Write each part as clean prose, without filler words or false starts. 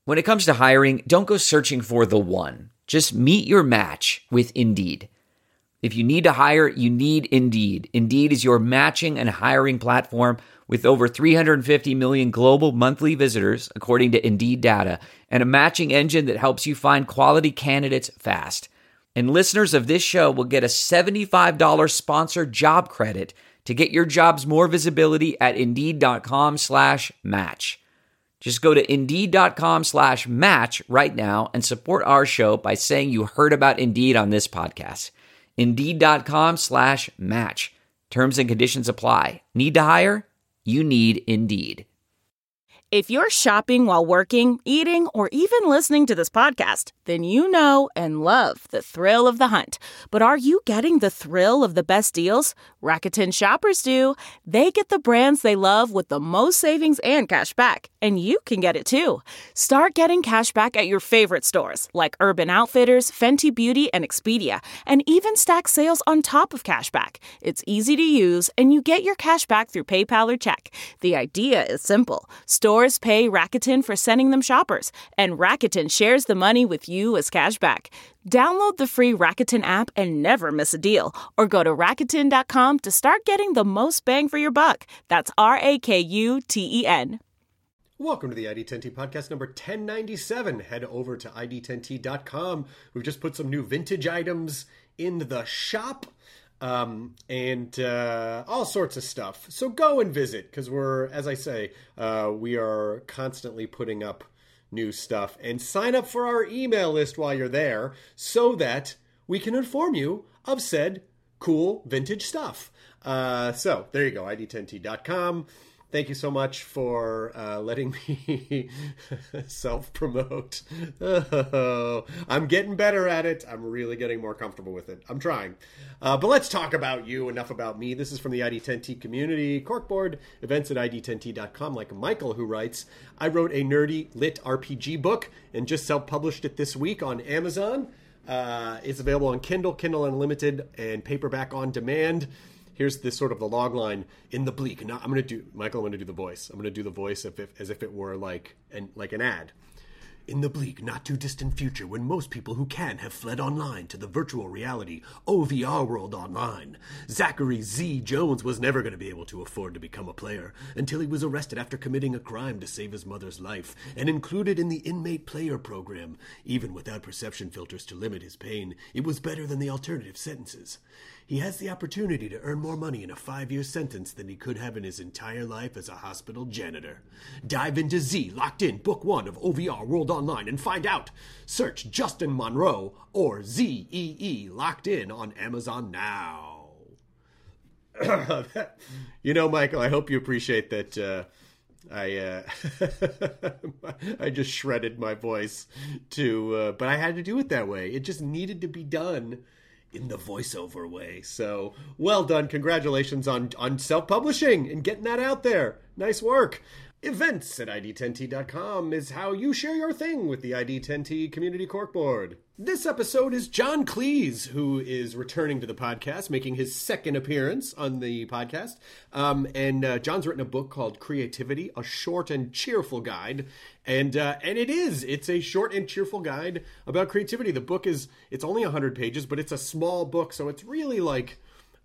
When it comes to hiring, don't go searching for the one. Just meet your match with Indeed. If you need to hire, you need Indeed. Indeed is your matching and hiring platform with over 350 million global monthly visitors, according to Indeed data, and a matching engine that helps you find quality candidates fast. And listeners of this show will get a $75 sponsored job credit to get your jobs more visibility at Indeed.com/match. Just go to Indeed.com/match right now and support our show by saying you heard about Indeed on this podcast. Indeed.com/match. Terms and conditions apply. Need to hire? You need Indeed. If you're shopping while working, eating, or even listening to this podcast, then you know and love the thrill of the hunt. But are you getting the thrill of the best deals? Rakuten shoppers do. They get the brands they love with the most savings and cash back. And you can get it too. Start getting cash back at your favorite stores like Urban Outfitters, Fenty Beauty, and Expedia. And even stack sales on top of cash back. It's easy to use, and you get your cash back through PayPal or check. The idea is simple. Stores pay Rakuten for sending them shoppers, and Rakuten shares the money with you as cash back. Download the free Rakuten app and never miss a deal. Or go to Rakuten.com to start getting the most bang for your buck. That's Rakuten. Welcome to the ID10T podcast number 1097. Head over to ID10T.com. We've just put some new vintage items in the shop. And all sorts of stuff. So go and visit, because as I say, we are constantly putting up new stuff. And sign up for our email list while you're there so that we can inform you of said cool vintage stuff. So there you go, ID10T.com. Thank you so much for letting me self-promote. Oh, I'm getting better at it. I'm really getting more comfortable with it. I'm trying. But let's talk about you, enough about me. This is from the ID10T community. Corkboard, events at ID10T.com, like Michael, who writes, I wrote a nerdy lit RPG book and just self-published it this week on Amazon. It's available on Kindle, Kindle Unlimited, and paperback on demand. Here's this sort of the log line in the bleak. Now, I'm going to do the voice. I'm going to do the voice as if it were like an ad. In the bleak, not too distant future, when most people who can have fled online to the virtual reality OVR world online, Zachary Z. Jones was never going to be able to afford to become a player until he was arrested after committing a crime to save his mother's life and included in the inmate player program. Even without perception filters to limit his pain, it was better than the alternative sentences. He has the opportunity to earn more money in a 5-year sentence than he could have in his entire life as a hospital janitor. Dive into Z, Locked In, Book 1 of OVR World Online and find out. Search Justin Monroe or ZEE Locked In on Amazon now. Michael, I hope you appreciate that I just shredded my voice but I had to do it that way. It just needed to be done in the voiceover way. So, well done. Congratulations on self-publishing and getting that out there. Nice work. Events at ID10T.com is how you share your thing with the ID10T Community Corkboard. This episode is John Cleese, who is returning to the podcast, making his second appearance on the podcast. And John's written a book called Creativity, a short and cheerful guide. And it's a short and cheerful guide about creativity. The book it's only 100 pages, but it's a small book. So it's really like,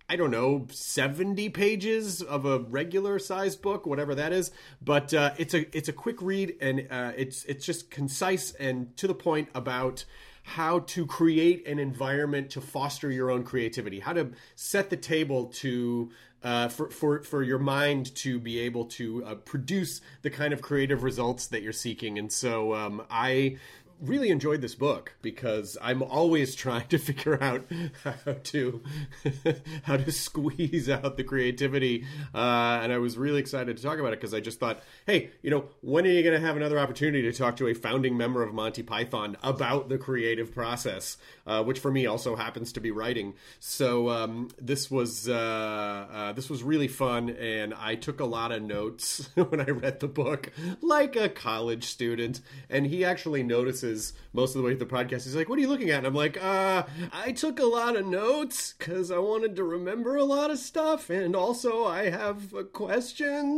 70 pages of a regular sized book, whatever that is. But it's a quick read, and it's just concise and to the point about how to create an environment to foster your own creativity, how to set the table to for your mind to be able to produce the kind of creative results that you're seeking. And so I really enjoyed this book because I'm always trying to figure out how to squeeze out the creativity. And I was really excited to talk about it because I just thought, hey, when are you going to have another opportunity to talk to a founding member of Monty Python about the creative process, which for me also happens to be writing. So this was really fun, and I took a lot of notes when I read the book, like a college student. And he actually notices most of the way through the podcast. He's like, what are you looking at? And I'm like, I took a lot of notes because I wanted to remember a lot of stuff. And also I have questions.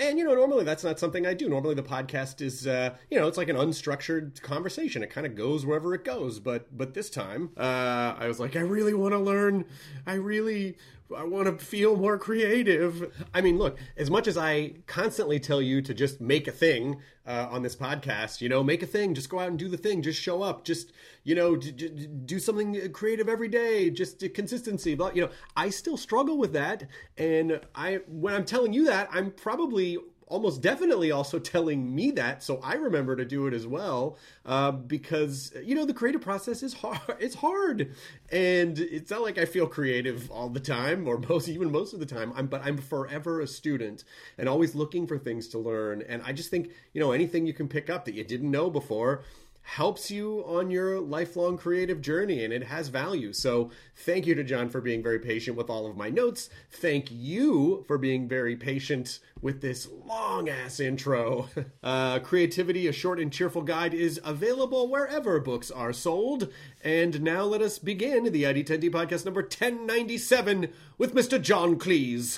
And, normally that's not something I do. Normally the podcast is, it's like an unstructured conversation. It kind of goes wherever it goes. But this time, I was like, I really want to learn. I want to feel more creative. I mean, look, as much as I constantly tell you to just make a thing on this podcast, make a thing, just go out and do the thing, just show up, just, do something creative every day, just consistency. But, I still struggle with that. And when I'm telling you that, I'm probably almost definitely also telling me that, so I remember to do it as well, because the creative process is hard. It's hard, and it's not like I feel creative all the time, or most of the time. But I'm forever a student and always looking for things to learn. And I just think anything you can pick up that you didn't know before helps you on your lifelong creative journey, and it has value. So thank you to John for being very patient with all of my notes. Thank you for being very patient with this long-ass intro. Creativity, a short and cheerful guide, is available wherever books are sold. And now let us begin the ID10T podcast number 1097 with Mr. John Cleese.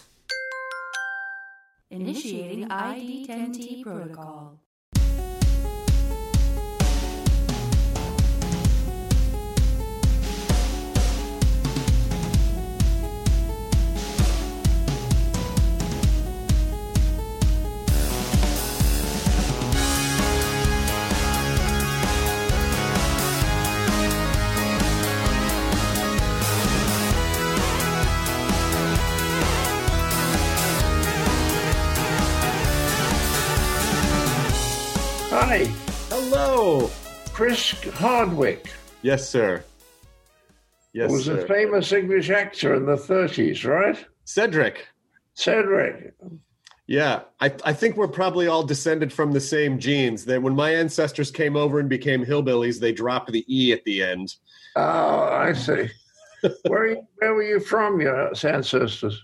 Initiating ID10T protocol. Hi. Hello. Chris Hardwick. Yes, sir. Yes, was sir. A famous English actor in the 30s, right? Cedric. Yeah, I think we're probably all descended from the same genes. That when my ancestors came over and became hillbillies, they dropped the E at the end. Oh, I see. Where were you from, your ancestors?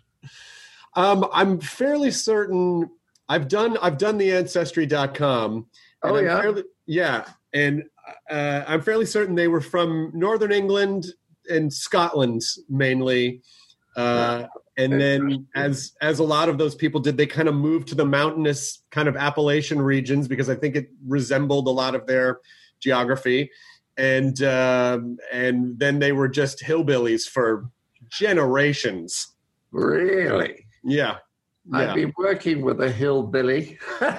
I'm fairly certain I've done the Ancestry.com. Oh, yeah? And I'm fairly certain they were from Northern England and Scotland mainly. And then as a lot of those people did, they kind of moved to the mountainous kind of Appalachian regions because I think it resembled a lot of their geography. And then they were just hillbillies for generations. Really? Yeah. I've been working with a hillbilly.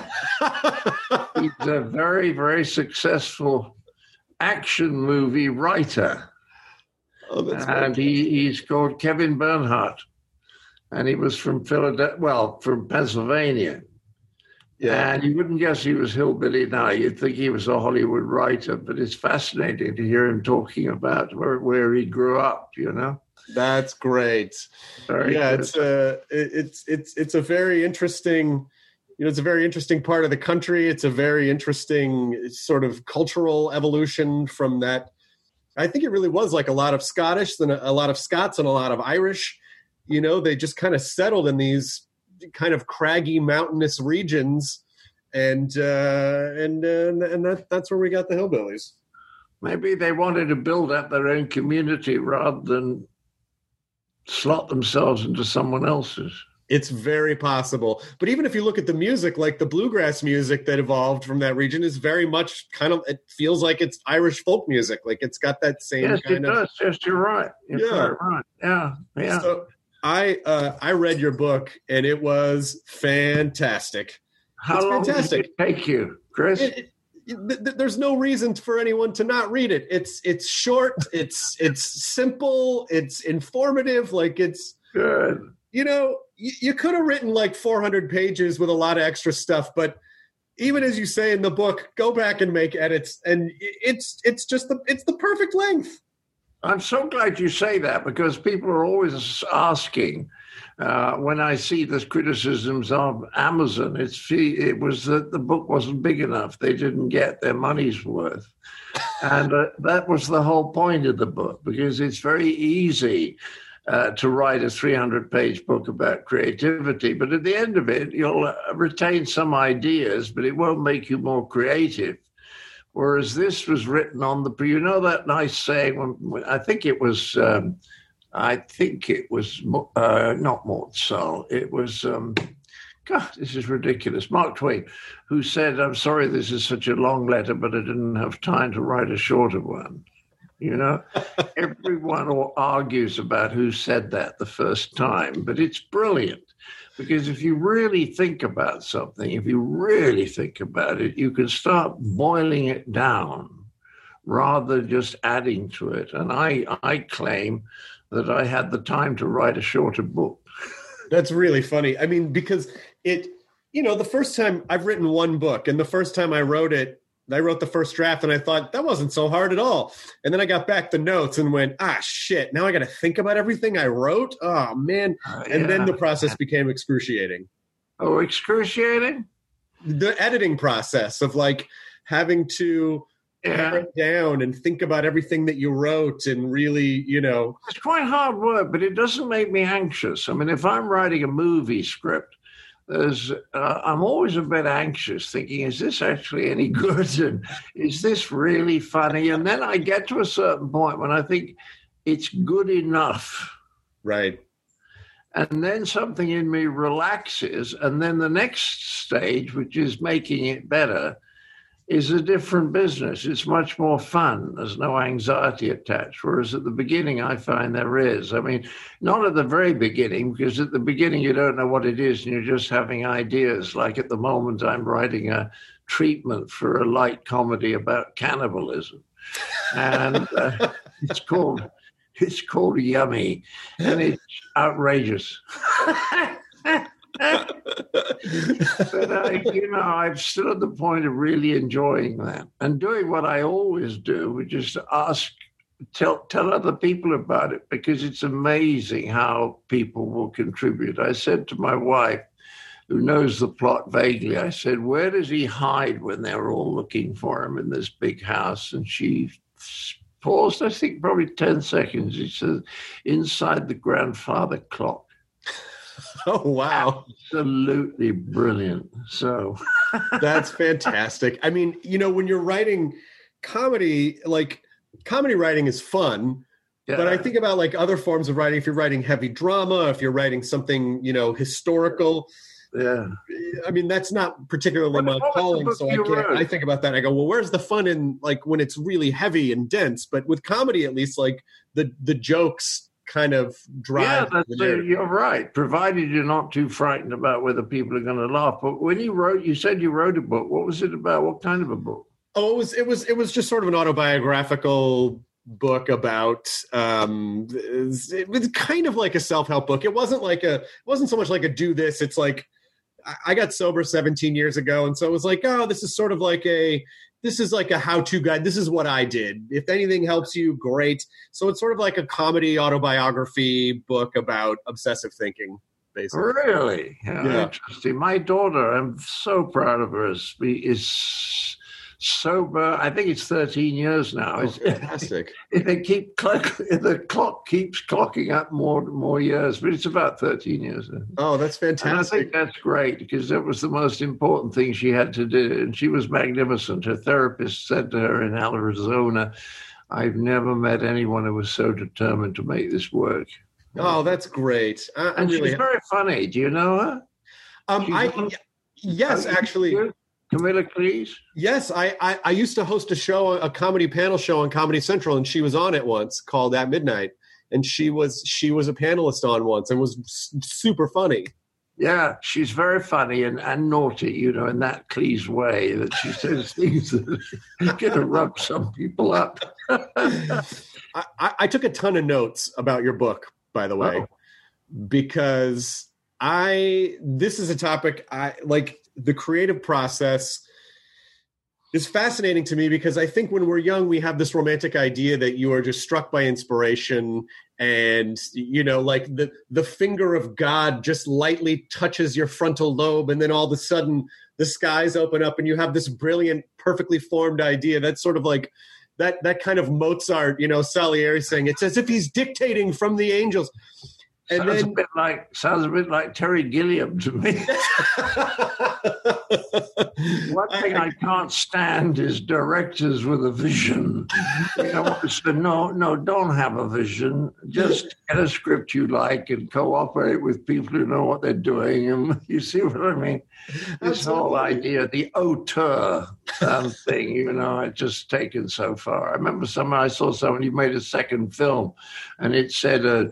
He's a very, very successful action movie writer. Oh, that's and he's called Kevin Bernhardt. And he was from from Pennsylvania. Yeah. And you wouldn't guess he was hillbilly now. You'd think he was a Hollywood writer, but it's fascinating to hear him talking about where he grew up, That's great. Very good. It's a very interesting, it's a very interesting part of the country. It's a very interesting sort of cultural evolution from that. I think it really was like a lot of Scottish and a lot of Scots and a lot of Irish. They just kind of settled in these kind of craggy mountainous regions, and that's where we got the hillbillies. Maybe they wanted to build up their own community rather than slot themselves into someone else's. It's very possible. But even if you look at the music, like the bluegrass music that evolved from that region is very much it feels like it's Irish folk music. Like it's got that same kind of... Yes, it does. Yes, you're right. You're right. Yeah. So I read your book, and it was fantastic. How long did it take you, Chris? There's no reason for anyone to not read it. It's short. It's simple. It's informative. Like it's good. You could have written like 400 pages with a lot of extra stuff, but even as you say in the book, go back and make edits, and it's the perfect length. I'm so glad you say that, because people are always asking when I see the criticisms of Amazon, it was that the book wasn't big enough. They didn't get their money's worth. And that was the whole point of the book, because it's very easy to write a 300-page book about creativity. But at the end of it, you'll retain some ideas, but it won't make you more creative. Whereas this was written on that nice saying, I think it was not Mozart. It was, God, this is ridiculous. Mark Twain, who said, I'm sorry this is such a long letter, but I didn't have time to write a shorter one. You know, everyone argues about who said that the first time, but it's brilliant. Because if you really think about something, if you really think about it, you can start boiling it down rather than just adding to it. And I claim that I had the time to write a shorter book. That's really funny. I mean, because the first time I've written one book, and the first time I wrote the first draft and I thought that wasn't so hard at all. And then I got back the notes and went, shit, now I got to think about everything I wrote. Oh, man. And then the process became excruciating. Oh, excruciating? The editing process of like having to pare it down and think about everything that you wrote and really, It's quite hard work, but it doesn't make me anxious. I mean, if I'm writing a movie script, I'm always a bit anxious, thinking, is this actually any good? And is this really funny? And then I get to a certain point when I think it's good enough. Right. And then something in me relaxes. And then the next stage, which is making it better, is a different business. It's much more fun. There's no anxiety attached. Whereas at the beginning, I find there is. I mean, not at the very beginning, because at the beginning, you don't know what it is and you're just having ideas. Like at the moment, I'm writing a treatment for a light comedy about cannibalism. And it's called Yummy. And it's outrageous. But I'm still at the point of really enjoying that and doing what I always do, which is to tell other people about it, because it's amazing how people will contribute. I said to my wife, who knows the plot vaguely, I said, where does he hide when they're all looking for him in this big house? And she paused, I think probably 10 seconds. She said, inside the grandfather clock. Oh, wow. Absolutely brilliant. So that's fantastic. I mean, when you're writing comedy, like comedy writing is fun, but I think about like other forms of writing. If you're writing heavy drama, if you're writing something, historical, I mean, that's not particularly my calling. So I think about that and I go, well, where's the fun in like when it's really heavy and dense? But with comedy, at least like the jokes kind of drive. Yeah, you're right. Provided you're not too frightened about whether people are going to laugh. But when you said you wrote a book. What was it about? What kind of a book? Oh, it was just sort of an autobiographical book about. It was kind of like a self-help book. It wasn't so much like a do this. It's like I got sober 17 years ago, and so it was like, oh, this is sort of like this is like a how-to guide. This is what I did. If anything helps you, great. So it's sort of like a comedy autobiography book about obsessive thinking, basically. Really? Yeah. Interesting. My daughter, I'm so proud of her, is sober. I think it's 13 years now. Oh, fantastic. The clock keeps clocking up more years, but it's about 13 years now. Oh, that's fantastic. And I think that's great, because that was the most important thing she had to do. And she was magnificent. Her therapist said to her in Arizona, I've never met anyone who was so determined to make this work. Oh, that's great. And she's very funny. Do you know her? Yes, actually. Camilla Cleese? Yes, I used to host a comedy panel show on Comedy Central, and she was on it once called At Midnight, and she was a panelist on once and was super funny. Yeah, she's very funny and naughty, in that Cleese way that she says things that are going to rub some people up. I took a ton of notes about your book, by the way, because this is a topic I like. The creative process is fascinating to me, because I think when we're young, we have this romantic idea that you are just struck by inspiration and, like the finger of God just lightly touches your frontal lobe. And then all of a sudden the skies open up and you have this brilliant, perfectly formed idea. That's sort of like that kind of Mozart, Salieri saying, it's as if he's dictating from the angels. And sounds a bit like Terry Gilliam to me. One thing I can't stand is directors with a vision. So no, don't have a vision. Just get a script you like and cooperate with people who know what they're doing. And you see what I mean? This whole idea, the auteur thing, it's just taken so far. I remember I saw someone who made a second film, and it said a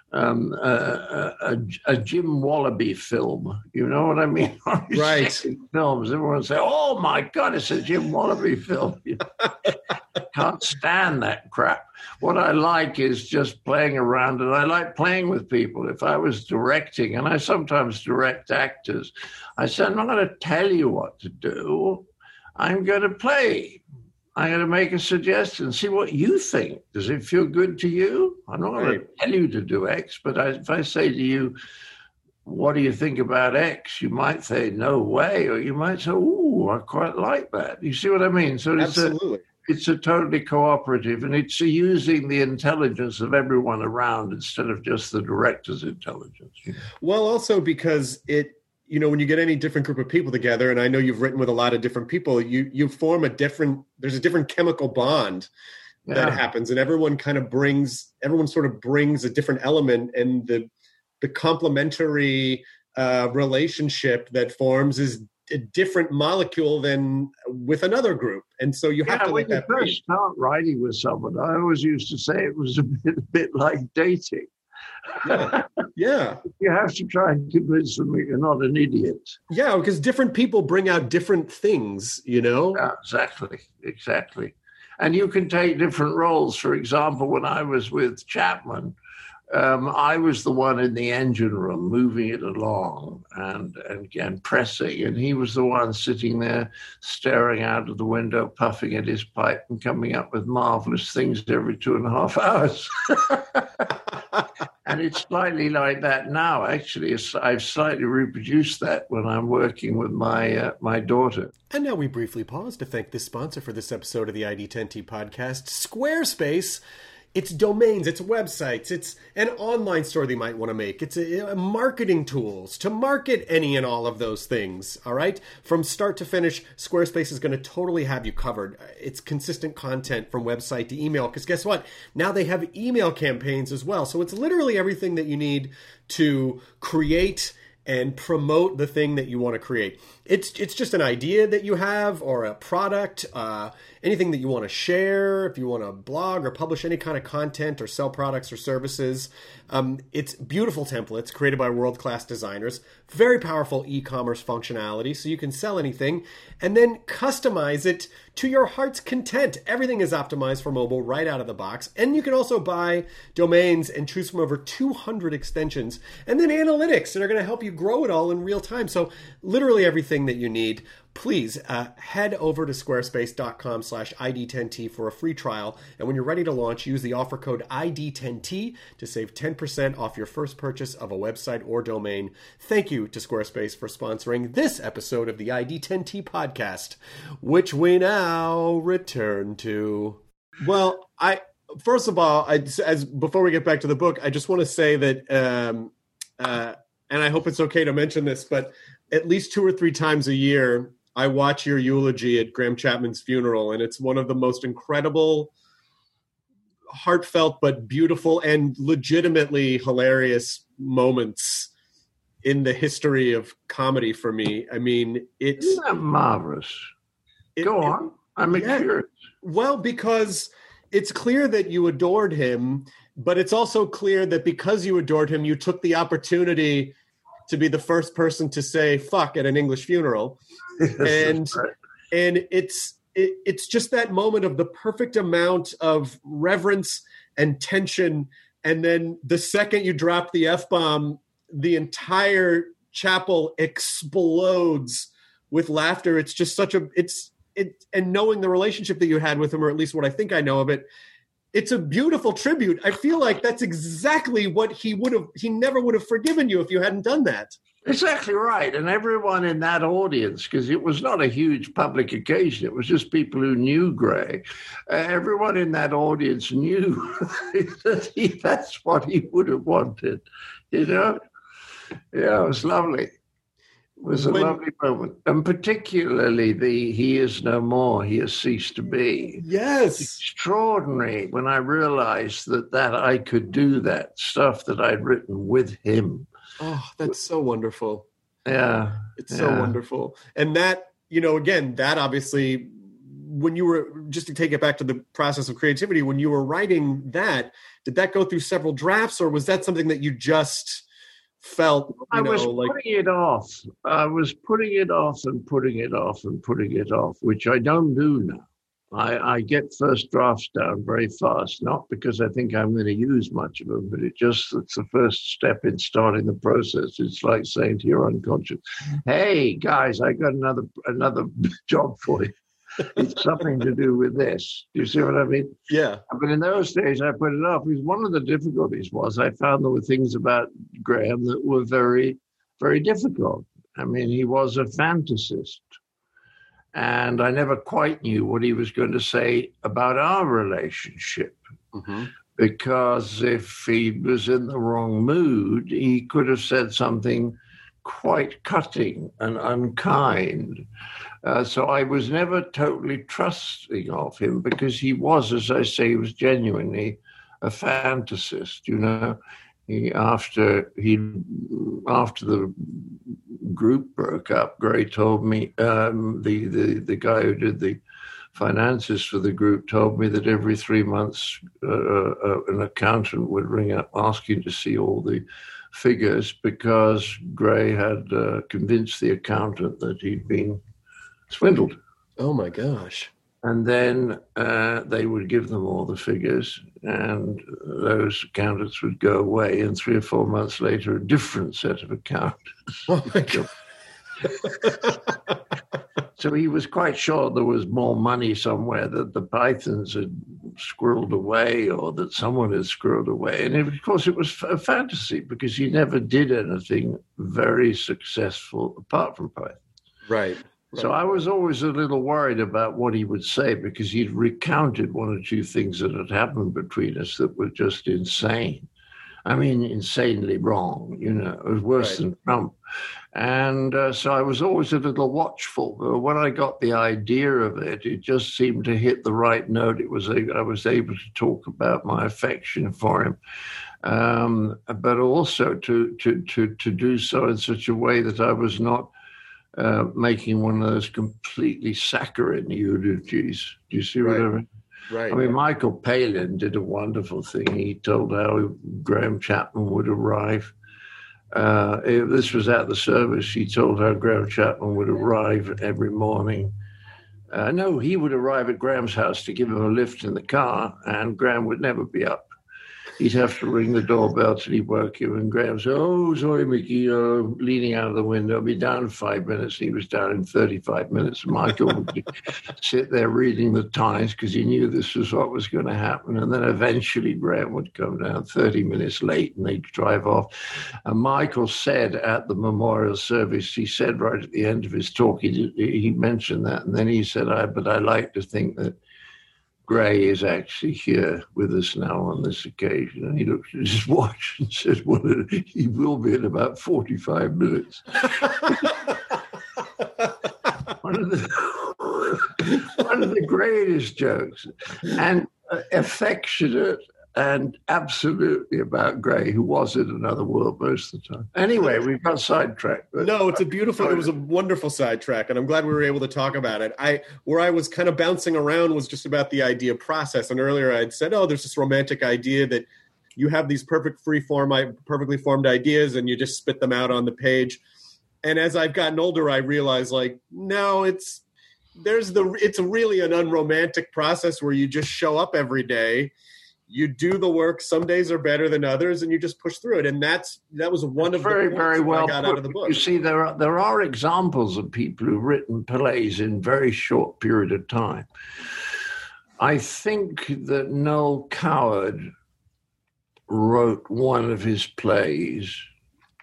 Jim Wallaby film. You know what I mean? Right. Films. Everyone say, "Oh my God, it's a Jim Wallaby film." Can't stand that crap. What I like is just playing around, and I like playing with people. If I was directing, and I sometimes direct actors, I said, "I'm not going to tell you what to do. I'm going to play. I'm going to make a suggestion, see what you think. Does it feel good to you? I'm not going to tell you to do X, but if I say to you, what do you think about X? You might say, no way, or you might say, ooh, I quite like that. You see what I mean? So Absolutely. It's a totally cooperative, and it's using the intelligence of everyone around instead of just the director's intelligence. Well, also because when you get any different group of people together, and I know you've written with a lot of different people, you form there's a different chemical bond that happens, and everyone sort of brings a different element, and the complementary relationship that forms is a different molecule than with another group. And so you have to when you first start writing with someone, I always used to say it was a bit like dating. Yeah. You have to try and convince them that you're not an idiot. Yeah, because different people bring out different things, Yeah, exactly. And you can take different roles. For example, when I was with Chapman, I was the one in the engine room moving it along and pressing, and he was the one sitting there staring out of the window, puffing at his pipe and coming up with marvelous things every 2.5 hours. And it's slightly like that now, actually. I've slightly reproduced that when I'm working with my daughter. And now we briefly pause to thank this sponsor for this episode of the ID10T podcast, Squarespace. It's domains, it's websites, it's an online store they might want to make. It's a marketing tools to market any and all of those things, all right? From start to finish, Squarespace is going to totally have you covered. It's consistent content from website to email, because guess what? Now they have email campaigns as well. So it's literally everything that you need to create and promote the thing that you want to create. It's just an idea that you have, or a product, anything that you want to share, if you want to blog or publish any kind of content or sell products or services. It's beautiful templates created by world-class designers, very powerful e-commerce functionality, so you can sell anything and then customize it to your heart's content. Everything is optimized for mobile right out of the box. And you can also buy domains and choose from over 200 extensions, and then analytics that are going to help you grow it all in real time. So literally everything that you need. Please head over to squarespace.com/ID10T for a free trial. And when you're ready to launch, use the offer code ID10T to save 10% off your first purchase of a website or domain. Thank you to Squarespace for sponsoring this episode of the ID10T podcast, which we now return to. Well, first of all, before we get back to the book, I just want to say that, and I hope it's okay to mention this, but at least 2 or 3 times a year, I watch your eulogy at Graham Chapman's funeral, and it's one of the most incredible, heartfelt, but beautiful and legitimately hilarious moments in the history of comedy for me. I mean, Isn't that marvelous? Go on. I'm curious. Well, because it's clear that you adored him, but it's also clear that because you adored him, you took the opportunity to be the first person to say fuck at an English funeral. And it's just that moment of the perfect amount of reverence and tension. And then the second you drop the F-bomb, the entire chapel explodes with laughter. It's just and knowing the relationship that you had with him, or at least what I think I know of it, it's a beautiful tribute. I feel like that's exactly what he never would have forgiven you if you hadn't done that. Exactly right. And everyone in that audience, because it was not a huge public occasion, it was just people who knew Gray. Everyone in that audience knew that that's what he would have wanted. You know? Yeah, it was lovely. It was a lovely moment. And particularly the "He is no more, he has ceased to be." Yes. It's extraordinary when I realized that I could do that stuff that I'd written with him. Oh, that's so wonderful. Yeah. It's so wonderful. And that, again, that obviously, when you were, just to take it back to the process of creativity, when you were writing that, did that go through several drafts, or was that something that you just felt, I was putting it off. I was putting it off and putting it off and putting it off, which I don't do now. I get first drafts down very fast, not because I think I'm going to use much of them, but it's the first step in starting the process. It's like saying to your unconscious, "Hey guys, I got another job for you. It's something to do with this." Do you see what I mean? Yeah. But in those days, I put it off because one of the difficulties was I found there were things about Graham that were very, very difficult. I mean, he was a fantasist. And I never quite knew what he was going to say about our relationship. Mm-hmm. Because if he was in the wrong mood, he could have said something quite cutting and unkind. So I was never totally trusting of him because he was, as I say, he was genuinely a fantasist, After the group broke up, Gray told me, the guy who did the finances for the group told me that every 3 months an accountant would ring up asking to see all the figures because Gray had convinced the accountant that he'd been swindled. Oh my gosh. And then they would give them all the figures, and those accountants would go away. And 3 or 4 months later, a different set of accountants. Oh my God. So he was quite sure there was more money somewhere that the Pythons had squirreled away, or that someone had squirreled away. And of course, it was a fantasy because he never did anything very successful apart from Python. Right. So I was always a little worried about what he would say because he'd recounted 1 or 2 things that had happened between us that were just insane. I mean, insanely wrong, It was worse than Trump. And so I was always a little watchful. But when I got the idea of it, it just seemed to hit the right note. I was able to talk about my affection for him, but also to do so in such a way that I was not making one of those completely saccharine eulogies. Do you see what I mean? Right. I mean, Michael Palin did a wonderful thing. He told how Graham Chapman would arrive. This was at the service. He told how Graham Chapman would arrive every morning. No, he would arrive at Graham's house to give him a lift in the car, and Graham would never be up. He'd have to ring the doorbell till he'd work him, and Graham said, "Oh, sorry, Mickey," leaning out of the window. "I'll be down in 5 minutes." He was down in 35 minutes. Michael would sit there reading the Times because he knew this was what was going to happen. And then eventually Graham would come down 30 minutes late, and they'd drive off. And Michael said at the memorial service, he said right at the end of his talk, he mentioned that. And then he said, but I like to think that Gray is actually here with us now on this occasion." And he looked at his watch and said, "Well, he will be in about 45 minutes. One of the greatest jokes, and affectionate and absolutely about Gray, who was in another world most of the time. Anyway, we've got sidetracked. No, it was a wonderful sidetrack, and I'm glad we were able to talk about it. Where I was kind of bouncing around was just about the idea process. And earlier I'd said, there's this romantic idea that you have these perfectly formed ideas and you just spit them out on the page. And as I've gotten older, I realized, no, it's really an unromantic process where you just show up every day. You do the work. Some days are better than others, and you just push through it. And that was one of the points very well I got out of the book. You see, there are examples of people who've written plays in very short period of time. I think that Noel Coward wrote one of his plays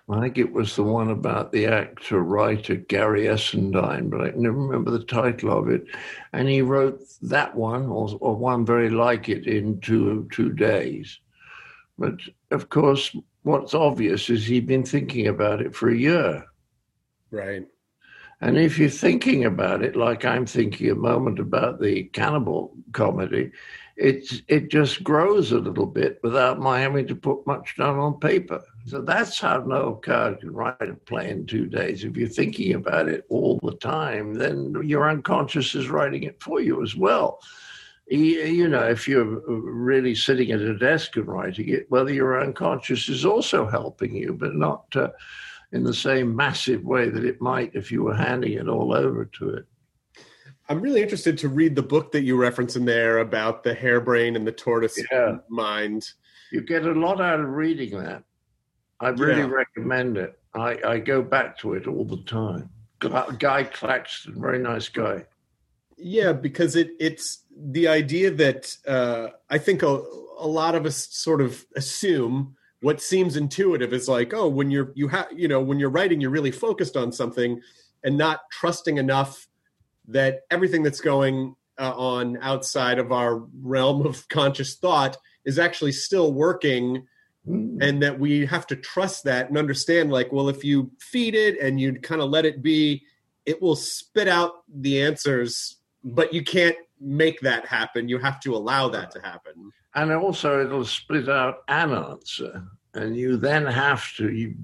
I think it was the one about the actor-writer Gary Essendine, but I can never remember the title of it. And he wrote that one, or one very like it, in two days. But, of course, what's obvious is he'd been thinking about it for a year. Right. And if you're thinking about it, like I'm thinking a moment about the cannibal comedy, it just grows a little bit without my having to put much down on paper. So that's how Noel Coward can write a play in 2 days. If you're thinking about it all the time, then your unconscious is writing it for you as well. You know, if you're really sitting at a desk and writing it, well, your unconscious is also helping you, but not in the same massive way that it might if you were handing it all over to it. I'm really interested to read the book that you reference in there about the harebrain and the tortoise mind. You get a lot out of reading that. I really recommend it. I go back to it all the time. Guy Claxton, very nice guy. Yeah, because it's the idea that I think a lot of us sort of assume what seems intuitive is like, oh, when you're writing, you're really focused on something and not trusting enough that everything that's going on outside of our realm of conscious thought is actually still working, and that we have to trust that and understand, like, well, if you feed it and you kind of let it be, it will spit out the answers, but you can't make that happen. You have to allow that to happen. And also it'll split out an answer, and you then have to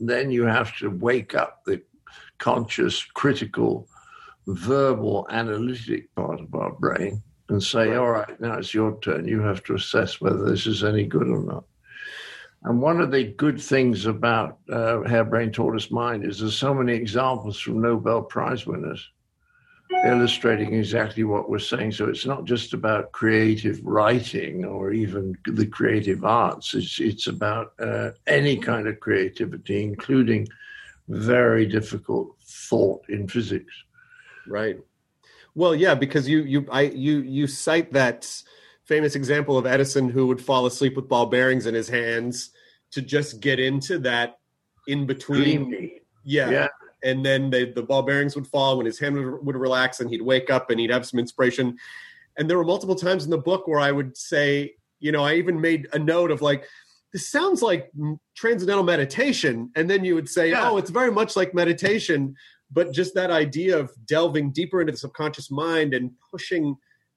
wake up the conscious, critical, verbal, analytic part of our brain and say, all right, now it's your turn. You have to assess whether this is any good or not. And one of the good things about Harebrained Tortoise Mind is there's so many examples from Nobel Prize winners illustrating exactly what we're saying. So it's not just about creative writing or even the creative arts. It's about any kind of creativity, including very difficult thought in physics. Right. Well, yeah, because you cite that famous example of Edison who would fall asleep with ball bearings in his hands to just get into that in between. Yeah. And then the ball bearings would fall when his hand would relax and he'd wake up and he'd have some inspiration. And there were multiple times in the book where I would say, I even made a note of like, this sounds like transcendental meditation. And then you would say, oh, it's very much like meditation, but just that idea of delving deeper into the subconscious mind and pushing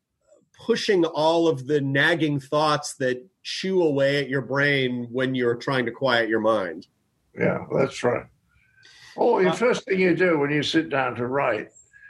all of the nagging thoughts that chew away at your brain when you're trying to quiet your mind. Yeah, that's right. Oh, the first thing you do when you sit down to write,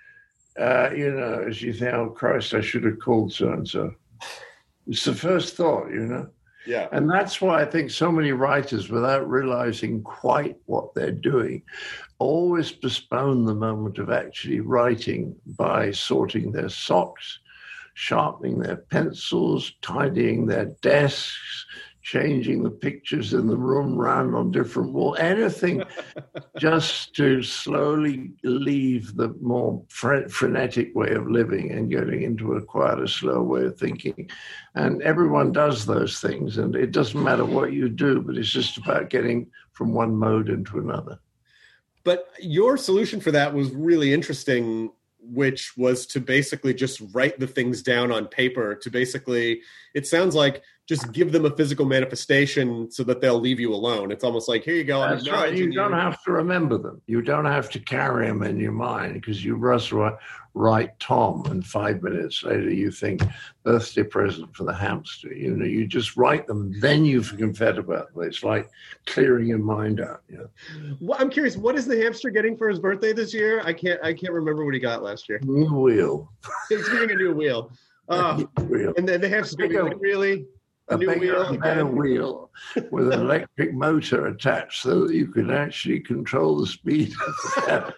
is you think, oh, Christ, I should have called so-and-so. It's the first thought, Yeah. And that's why I think so many writers, without realizing quite what they're doing, always postpone the moment of actually writing by sorting their socks, sharpening their pencils, tidying their desks, changing the pictures in the room round on different walls, anything just to slowly leave the more frenetic way of living and getting into a quieter, slow way of thinking. And everyone does those things, and it doesn't matter what you do, but it's just about getting from one mode into another. But your solution for that was really interesting, which was to basically just write the things down on paper, to basically, it sounds like, just give them a physical manifestation so that they'll leave you alone. It's almost like, here you go. That's right. You don't have to remember them. You don't have to carry them in your mind, because you just write Tom and 5 minutes later you think birthday present for the hamster. You just write them, then you can forget about them. It's like clearing your mind out. Well, I'm curious, what is the hamster getting for his birthday this year? I can't remember what he got last year. New wheel. He's getting a new wheel. And then the hamster's going to be like, really? A better wheel with an electric motor attached so that you can actually control the speed of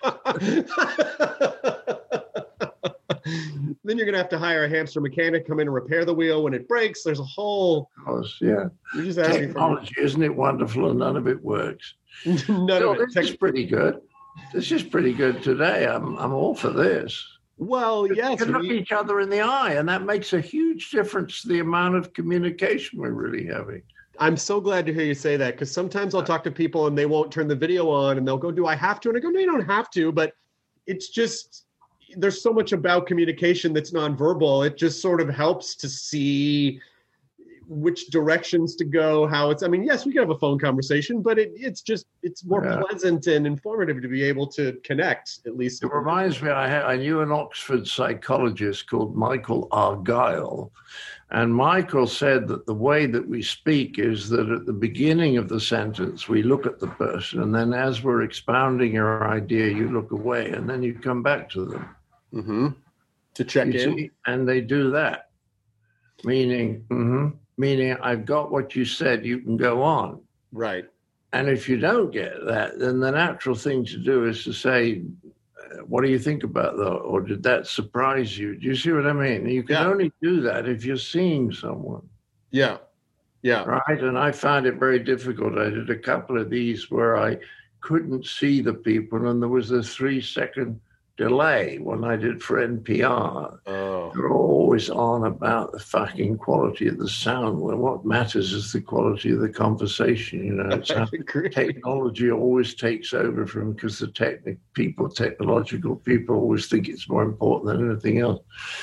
Then you're going to have to hire a hamster mechanic, come in and repair the wheel when it breaks. There's a whole... Yeah. You're just asking technology, isn't it wonderful? And none of it works. This is pretty good. This is pretty good today. I'm all for this. Well, yes. We can look each other in the eye, and that makes a huge difference to the amount of communication we're really having. I'm so glad to hear you say that, because sometimes I'll talk to people and they won't turn the video on and they'll go, do I have to? And I go, no, you don't have to. But it's just, there's so much about communication that's nonverbal. It just sort of helps to see which directions to go, how it's, I mean, yes, we can have a phone conversation, but it's more pleasant and informative to be able to connect, at least. It reminds me, I knew an Oxford psychologist called Michael Argyle, and Michael said that the way that we speak is that at the beginning of the sentence, we look at the person, and then as we're expounding your idea, you look away, and then you come back to them. Mm-hmm. To check in. See? And they do that, meaning, I've got what you said, you can go on. Right. And if you don't get that, then the natural thing to do is to say, what do you think about that? Or did that surprise you? Do you see what I mean? You can only do that if you're seeing someone. Yeah. Yeah. Right. And I found it very difficult. I did a couple of these where I couldn't see the people, and there was a 3-second delay when I did for NPR. Oh. They're always on about the fucking quality of the sound, when what matters is the quality of the conversation. You know, it's how technology always takes over because the technological people always think it's more important than anything else.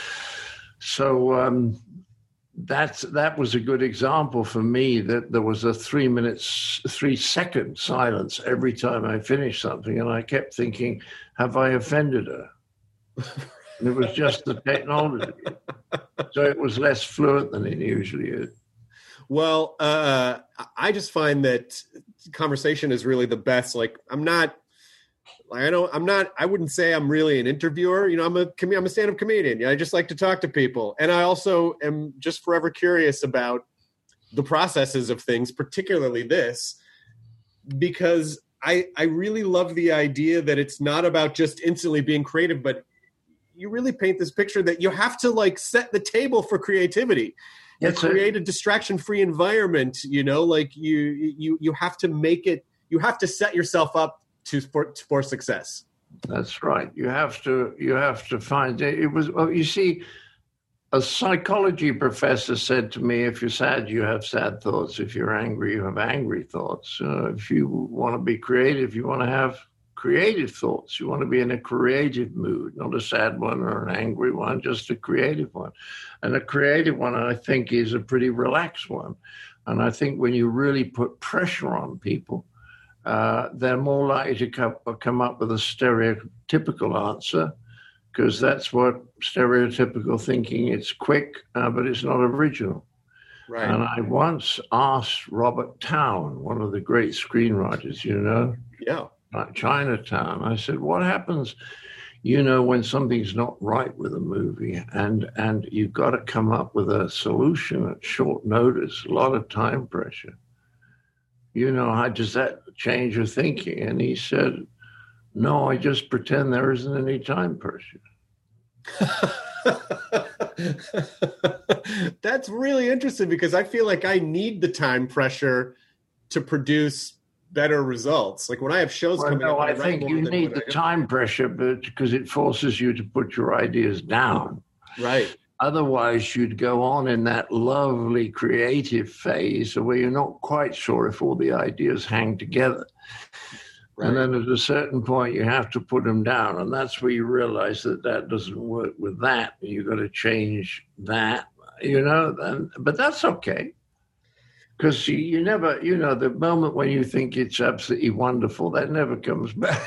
So that was a good example for me, that there was a 3-second silence every time I finished something, and I kept thinking, have I offended her? And it was just the technology. So it was less fluent than it usually is. Well, I just find that conversation is really the best. Like, I wouldn't say I'm really an interviewer. You know, I'm a stand-up comedian. I just like to talk to people. And I also am just forever curious about the processes of things, particularly this, because I really love the idea that it's not about just instantly being creative, but you really paint this picture that you have to like set the table for creativity. You create a distraction-free environment, you know, like you have to make it, you have to set yourself up for success. That's right. You have to find it. You see, a psychology professor said to me, if you're sad, you have sad thoughts. If you're angry, you have angry thoughts. If you want to be creative, you want to have creative thoughts. You want to be in a creative mood, not a sad one or an angry one, just a creative one. And a creative one, I think, is a pretty relaxed one. And I think when you really put pressure on people, they're more likely to come up with a stereotypical answer, because that's what stereotypical thinking is. It's quick, but it's not original. Right. And I once asked Robert Towne, one of the great screenwriters, you know, like Chinatown, I said, what happens, you know, when something's not right with a movie and you've got to come up with a solution at short notice, a lot of time pressure. You know, how does that change your thinking? And he said, no, I just pretend there isn't any time pressure. That's really interesting, because I feel like I need the time pressure to produce better results. Like when I have shows coming up. I think you need the time pressure because it forces you to put your ideas down. Right. Otherwise, you'd go on in that lovely creative phase where you're not quite sure if all the ideas hang together. Right. And then at a certain point, you have to put them down. And that's where you realize that doesn't work with that. You've got to change that, you know. But that's okay. Because you never, you know, the moment when you think it's absolutely wonderful, that never comes back.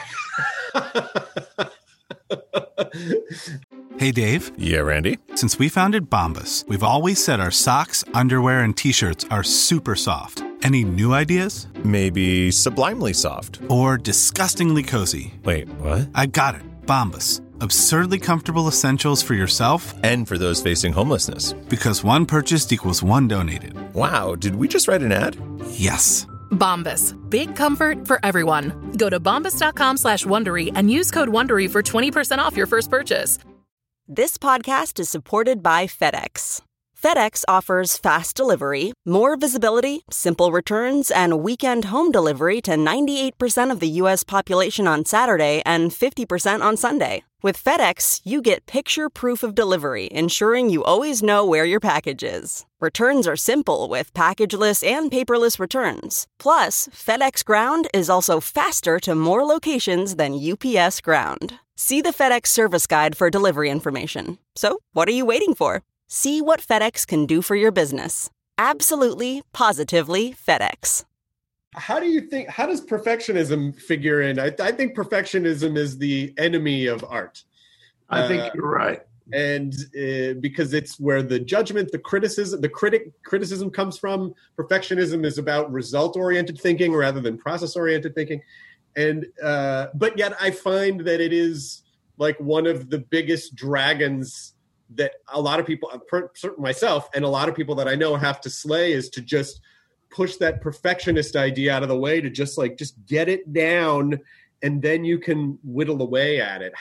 Hey, Dave. Yeah, Randy. Since we founded Bombas, we've always said our socks, underwear, and T-shirts are super soft. Any new ideas? Maybe sublimely soft. Or disgustingly cozy. Wait, what? I got it. Bombas. Absurdly comfortable essentials for yourself and for those facing homelessness. Because one purchased equals one donated. Wow, did we just write an ad? Yes. Bombas. Big comfort for everyone. Go to bombas.com/Wondery and use code Wondery for 20% off your first purchase. This podcast is supported by FedEx. FedEx offers fast delivery, more visibility, simple returns, and weekend home delivery to 98% of the U.S. population on Saturday and 50% on Sunday. With FedEx, you get picture proof of delivery, ensuring you always know where your package is. Returns are simple with packageless and paperless returns. Plus, FedEx Ground is also faster to more locations than UPS Ground. See the FedEx service guide for delivery information. So, what are you waiting for? See what FedEx can do for your business. Absolutely, positively FedEx. How does perfectionism figure in? I think perfectionism is the enemy of art. I think you're right. And because it's where the judgment, the criticism comes from. Perfectionism is about result-oriented thinking rather than process-oriented thinking. And but yet I find that it is like one of the biggest dragons that a lot of people, myself and a lot of people that I know have to slay, is to just push that perfectionist idea out of the way, to just get it down, and then you can whittle away at it.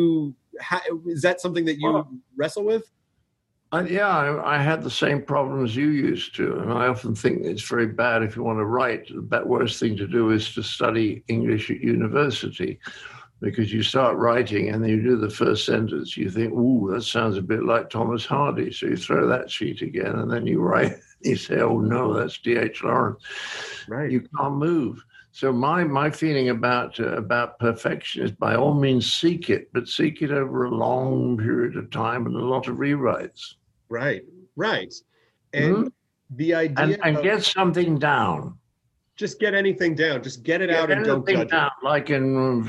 Is that something that you wrestle with? I had the same problems you used to, and I often think it's very bad if you want to write. The worst thing to do is to study English at university, because you start writing and then you do the first sentence, you think, ooh, that sounds a bit like Thomas Hardy, so you throw that sheet again, and then you write, you say, oh no, that's D.H. Lawrence. Right. You can't move. So my feeling about perfection is, by all means, seek it, but seek it over a long period of time and a lot of rewrites. Right. And the idea and get something down. Just get anything down. Just get it out and don't judge it. Like in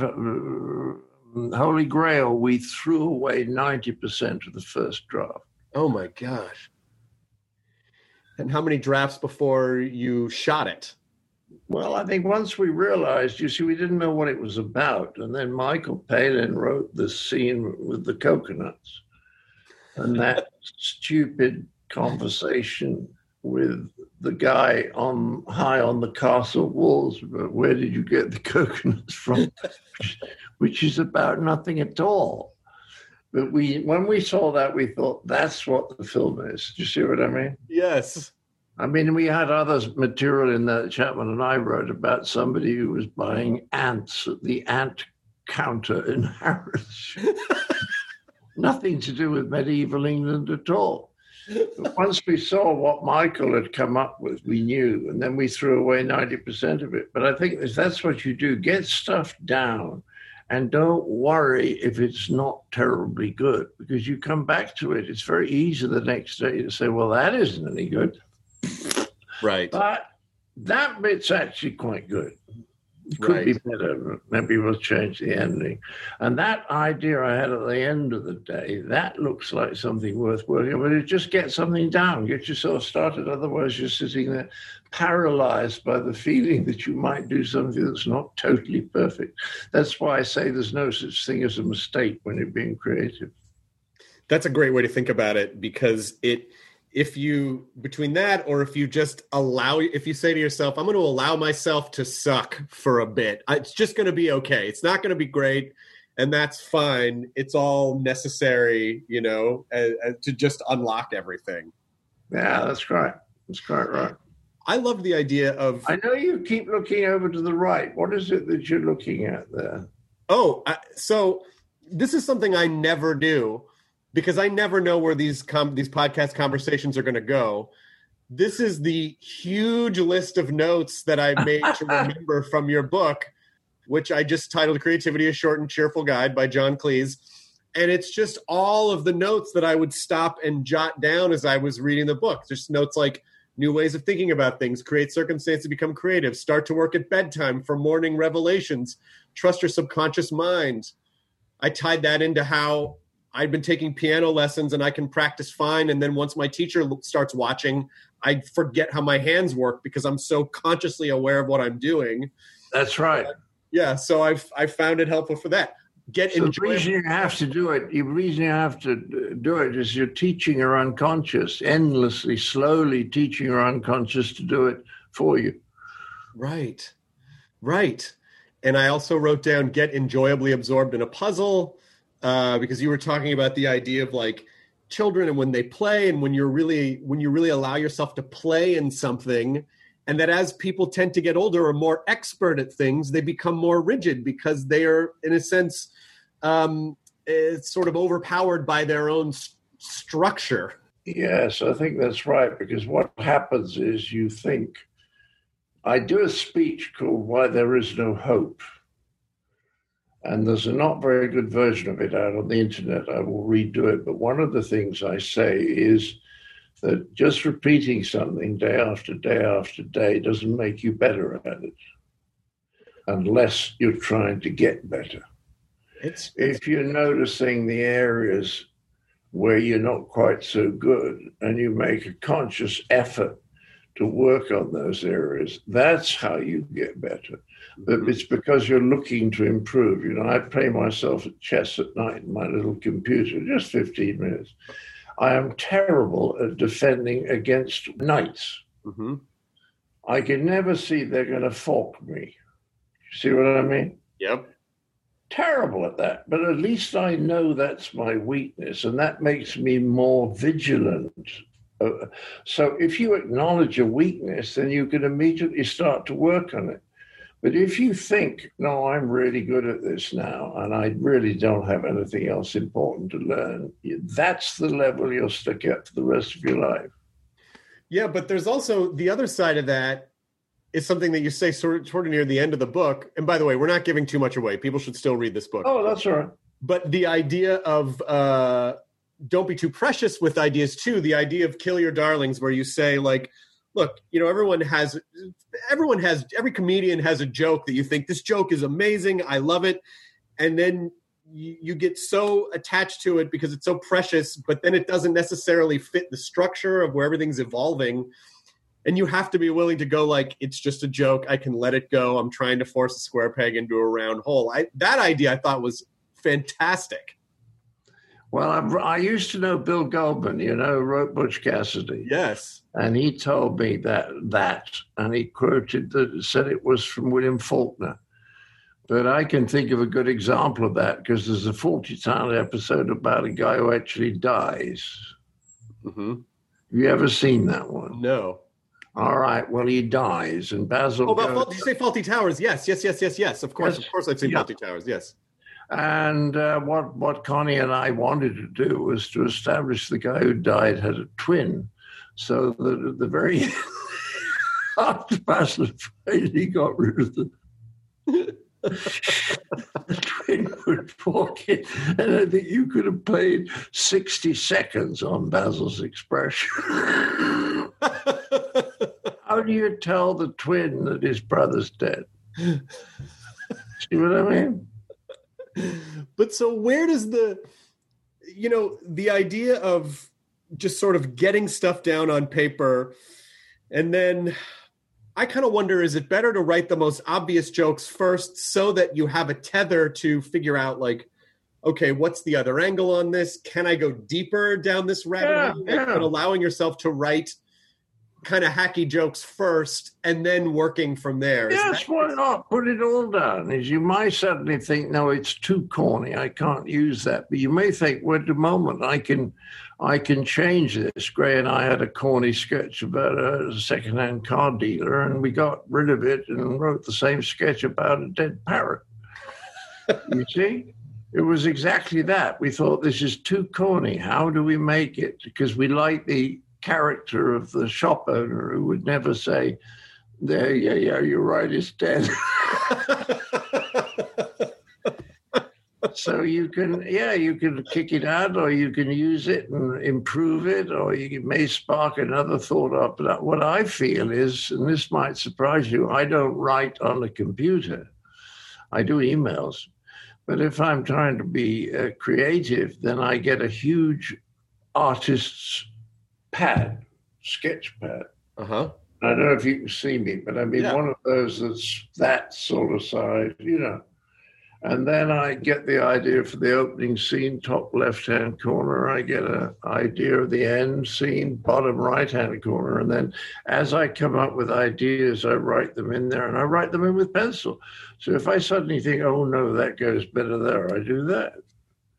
Holy Grail, we threw away 90% of the first draft. Oh my gosh. And how many drafts before you shot it? Well, I think once we realized, we didn't know what it was about. And then Michael Palin wrote this scene with the coconuts. And that stupid conversation with the guy high on the castle walls, but where did you get the coconuts from? Which is about nothing at all. But when we saw that, we thought, that's what the film is. Do you see what I mean? Yes. I mean, we had other material in that Chapman and I wrote about somebody who was buying ants at the ant counter in Harrods. Nothing to do with medieval England at all. But once we saw what Michael had come up with, we knew, and then we threw away 90% of it. But I think if that's what you do, get stuff down and don't worry if it's not terribly good, because you come back to it. It's very easy the next day to say, well, that isn't any good. Right. But that bit's actually quite good. It could be better. Maybe we'll change the ending. And that idea I had at the end of the day, that looks like something worth working on. But you just get something down, get yourself started. Otherwise, you're sitting there paralyzed by the feeling that you might do something that's not totally perfect. That's why I say there's no such thing as a mistake when you're being creative. That's a great way to think about it, because if you say to yourself, I'm going to allow myself to suck for a bit, it's just going to be okay. It's not going to be great, and that's fine. It's all necessary, to just unlock everything. Yeah, that's right. That's quite right. I love the idea of... I know you keep looking over to the right. What is it that you're looking at there? So this is something I never do, because I never know where these podcast conversations are going to go. This is the huge list of notes that I made to remember from your book, which I just titled Creativity: A Short and Cheerful Guide by John Cleese. And it's just all of the notes that I would stop and jot down as I was reading the book. Just notes like new ways of thinking about things, create circumstance to become creative, start to work at bedtime for morning revelations, trust your subconscious mind. I tied that into how I'd been taking piano lessons and I can practice fine. And then once my teacher starts watching, I forget how my hands work because I'm so consciously aware of what I'm doing. That's right. So I found it helpful for that. The reason you have to do it, is you're teaching your unconscious, endlessly, slowly teaching your unconscious to do it for you. Right. And I also wrote down, get enjoyably absorbed in a puzzle, because you were talking about the idea of like children and when they play and when you really allow yourself to play in something, and that as people tend to get older or more expert at things, they become more rigid because they are, in a sense, sort of overpowered by their own structure. Yes, I think that's right, because what happens is you think, I do a speech called Why There Is No Hope. And there's a not very good version of it out on the internet. I will redo it. But one of the things I say is that just repeating something day after day after day doesn't make you better at it, unless you're trying to get better. If you're noticing the areas where you're not quite so good and you make a conscious effort to work on those areas, that's how you get better. But it's because you're looking to improve. You know, I play myself at chess at night in my little computer, just 15 minutes. I am terrible at defending against knights. Mm-hmm. I can never see they're going to fork me. See what I mean? Yep. Terrible at that, but at least I know that's my weakness, and that makes me more vigilant. So if you acknowledge a weakness, then you can immediately start to work on it. But if you think, no, I'm really good at this now, and I really don't have anything else important to learn, that's the level you'll stick at for the rest of your life. Yeah, but there's also the other side of that is something that you say sort of near the end of the book. And by the way, we're not giving too much away. People should still read this book. Oh, that's all right. But the idea of don't be too precious with ideas too, the idea of kill your darlings, where you say, like, look, you know, every comedian has a joke that you think, this joke is amazing, I love it. And then you get so attached to it because it's so precious, but then it doesn't necessarily fit the structure of where everything's evolving. And you have to be willing to go, like, it's just a joke, I can let it go, I'm trying to force a square peg into a round hole. That idea I thought was fantastic. Well, I used to know Bill Goldman, you know, wrote Butch Cassidy. Yes. And he told me that, and he said it was from William Faulkner. But I can think of a good example of that, because there's a Fawlty Town episode about a guy who actually dies. Mm-hmm. Have you ever seen that one? No. All right. Well, he dies, and Basil. Did you say Fawlty Towers? Yes. Of course, I've seen Fawlty Towers. Yes. And what Connie and I wanted to do was to establish the guy who died had a twin, so that at the very end, after Basil he got rid of the twin would walk in, and I think you could have played 60 seconds on Basil's expression. How do you tell the twin that his brother's dead? See what I mean? But so where does the idea of just sort of getting stuff down on paper, and then I kind of wonder, is it better to write the most obvious jokes first so that you have a tether to figure out, like, okay, what's the other angle on this? Can I go deeper down this rabbit hole? Yeah. And allowing yourself to write kind of hacky jokes first and then working from there. Yes, why not? Put it all down. As you might suddenly think, no, it's too corny, I can't use that. But you may think, well, at the moment, I can change this. Gray and I had a corny sketch about a secondhand car dealer, and we got rid of it and wrote the same sketch about a dead parrot. You see? It was exactly that. We thought, this is too corny. How do we make it? Because we like the character of the shop owner who would never say, yeah, you're right, it's dead. So you can kick it out, or you can use it and improve it, or you may spark another thought up. But what I feel is, and this might surprise you, I don't write on a computer. I do emails. But if I'm trying to be creative, then I get a huge artist's pad, sketch pad. Uh-huh. I don't know if you can see me, but I mean one of those that's that sort of size, you know. And then I get the idea for the opening scene, top left-hand corner. I get an idea of the end scene, bottom right-hand corner. And then as I come up with ideas, I write them in there, and I write them in with pencil. So if I suddenly think, oh, no, that goes better there, I do that.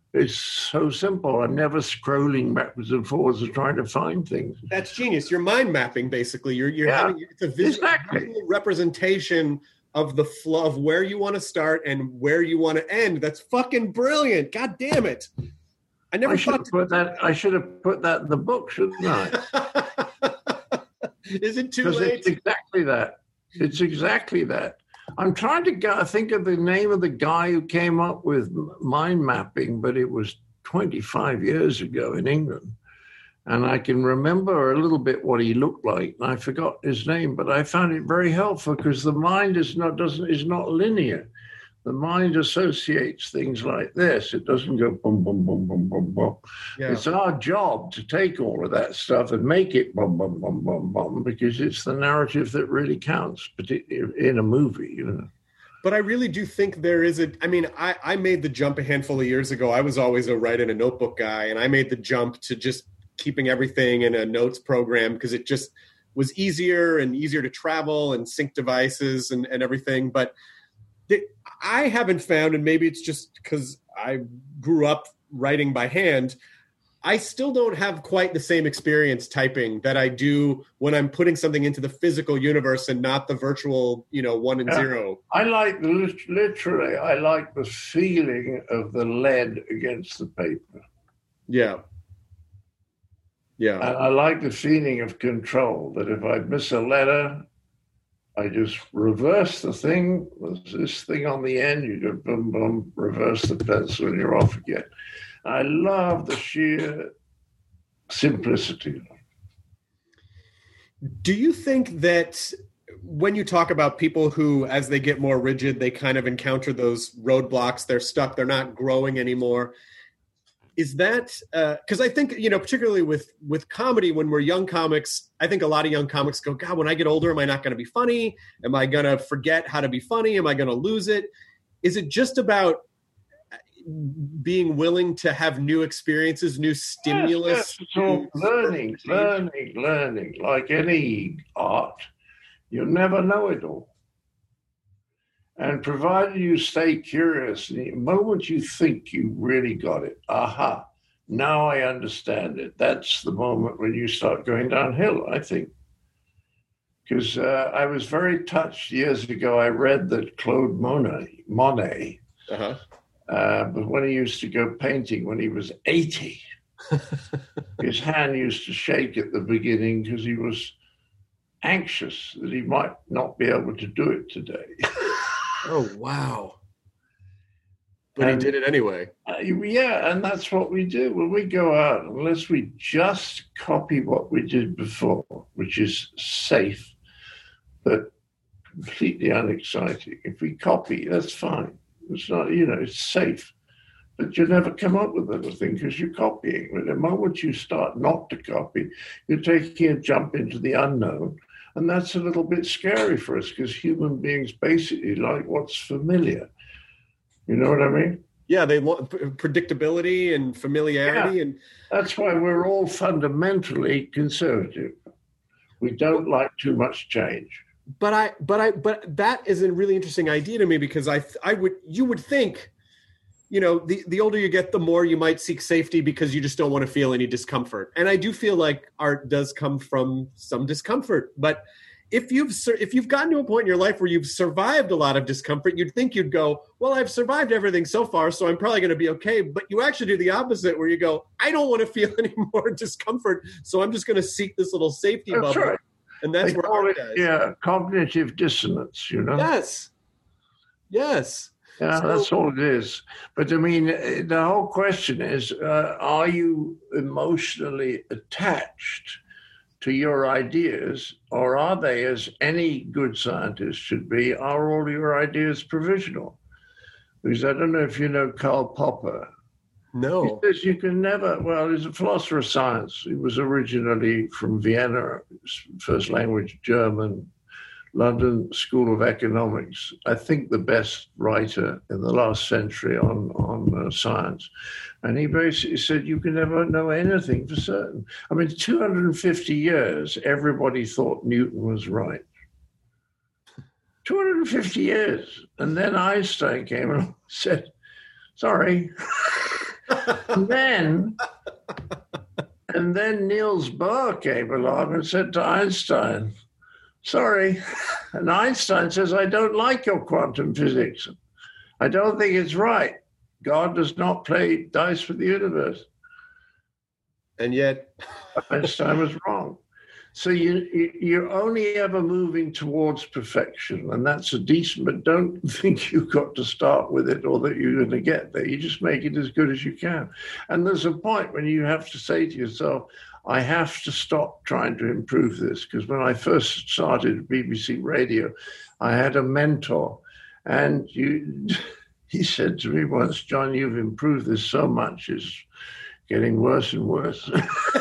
It's so simple. I'm never scrolling backwards and forwards and trying to find things. That's genius. You're mind mapping, basically. You're having it's a visual representation of the flow of where you want to start and where you want to end. That's fucking brilliant. God damn it. I should have put that in the book, shouldn't I? Is it too late? It's exactly that. It's exactly that. I'm trying to think of the name of the guy who came up with mind mapping, but it was 25 years ago in England. And I can remember a little bit what he looked like. And I forgot his name, but I found it very helpful because the mind is not linear. The mind associates things like this. It doesn't go boom, boom, boom, boom, boom, boom. Yeah. It's our job to take all of that stuff and make it boom, boom, boom, boom, boom, because it's the narrative that really counts, particularly in a movie, you know. But I really do think there is I made the jump a handful of years ago. I was always a write in a notebook guy, and I made the jump to just keeping everything in a notes program because it just was easier to travel and sync devices and everything. But I haven't found, and maybe it's just because I grew up writing by hand, I still don't have quite the same experience typing that I do when I'm putting something into the physical universe and not the virtual, 1 and 0. I like I like the feeling of the lead against the paper. Yeah. Yeah. And I like the feeling of control, that if I miss a letter, I just reverse the thing. There's this thing on the end. You go boom, boom, reverse the pencil, and you're off again. I love the sheer simplicity. Do you think that when you talk about people who, as they get more rigid, they kind of encounter those roadblocks, they're stuck, they're not growing anymore, is that because I think, particularly with comedy, when we're young comics, I think a lot of young comics go, God, when I get older, am I not going to be funny? Am I going to forget how to be funny? Am I going to lose it? Is it just about being willing to have new experiences, new stimulus? Yes, learning. Like any art, you'll never know it all. And provided you stay curious, the moment you think you really got it, aha, now I understand it. That's the moment when you start going downhill, I think. Because I was very touched years ago. I read that Claude Monet, but when he used to go painting when he was 80, his hand used to shake at the beginning because he was anxious that he might not be able to do it today. Oh, wow. But he did it anyway. Yeah, and that's what we do. When we go out, unless we just copy what we did before, which is safe, but completely unexciting. If we copy, that's fine. It's not, it's safe. But you never come up with anything because you're copying. But the moment you start not to copy, you're taking a jump into the unknown. And that's a little bit scary for us because human beings basically like what's familiar. You know what I mean? Yeah, they want predictability and familiarity. Yeah. And that's why we're all fundamentally conservative. We don't like too much change. But that is a really interesting idea to me because you would think, the older you get, the more you might seek safety because you just don't want to feel any discomfort. And I do feel like art does come from some discomfort. But if you've gotten to a point in your life where you've survived a lot of discomfort, you'd think you'd go, well, I've survived everything so far, so I'm probably going to be okay. But you actually do the opposite where you go, I don't want to feel any more discomfort, so I'm just going to seek this little safety bubble. Right. And that's where art does. Yeah, cognitive dissonance, Yes. Yeah, that's all it is. But I mean, the whole question is, are you emotionally attached to your ideas, or are they, as any good scientist should be, are all your ideas provisional? Because I don't know if you know Karl Popper. No. He says you can never, he's a philosopher of science. He was originally from Vienna, first language German, London School of Economics. I think the best writer in the last century on science. And he basically said you can never know anything for certain. I mean, 250 years, everybody thought Newton was right. 250 years. And then Einstein came and said, sorry. And then Niels Bohr came along and said to Einstein, sorry. And Einstein says, I don't like your quantum physics. I don't think it's right. God does not play dice with the universe. And yet Einstein was wrong. So you're only ever moving towards perfection, and that's a decent, but don't think you've got to start with it or that you're going to get there. You just make it as good as you can. And there's a point when you have to say to yourself, I have to stop trying to improve this. Because when I first started BBC Radio, I had a mentor, and he said to me once, John, you've improved this so much, it's getting worse and worse.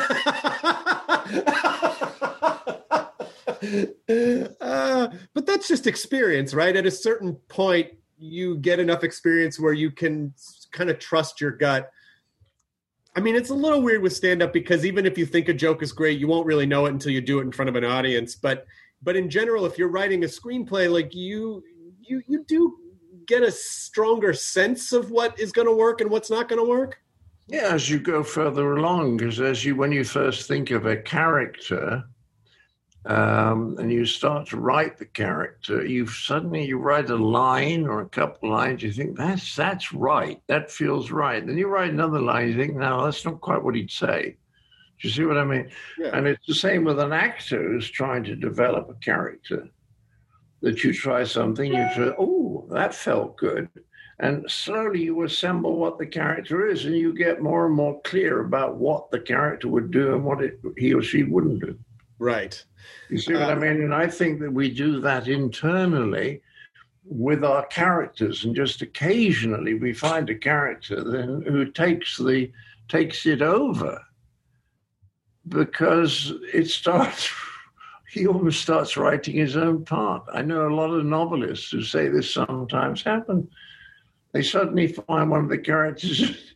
But that's just experience, right? At a certain point, you get enough experience where you can kind of trust your gut. I mean, it's a little weird with stand-up because even if you think a joke is great, you won't really know it until you do it in front of an audience. But in general, if you're writing a screenplay, like you do get a stronger sense of what is going to work and what's not going to work. Yeah, as you go further along, because when you first think of a character, and you start to write the character, you write a line or a couple lines, you think, that's right, that feels right. Then you write another line, you think, no, that's not quite what he'd say. Do you see what I mean? Yeah. And it's the same with an actor who's trying to develop a character. That you try something, you try, oh, that felt good. And slowly you assemble what the character is, and you get more and more clear about what the character would do and what he or she wouldn't do. Right. You see what I mean? And I think that we do that internally with our characters, and just occasionally we find a character then who takes it over, because he almost starts writing his own part. I know a lot of novelists who say this sometimes happens. They suddenly find one of the characters.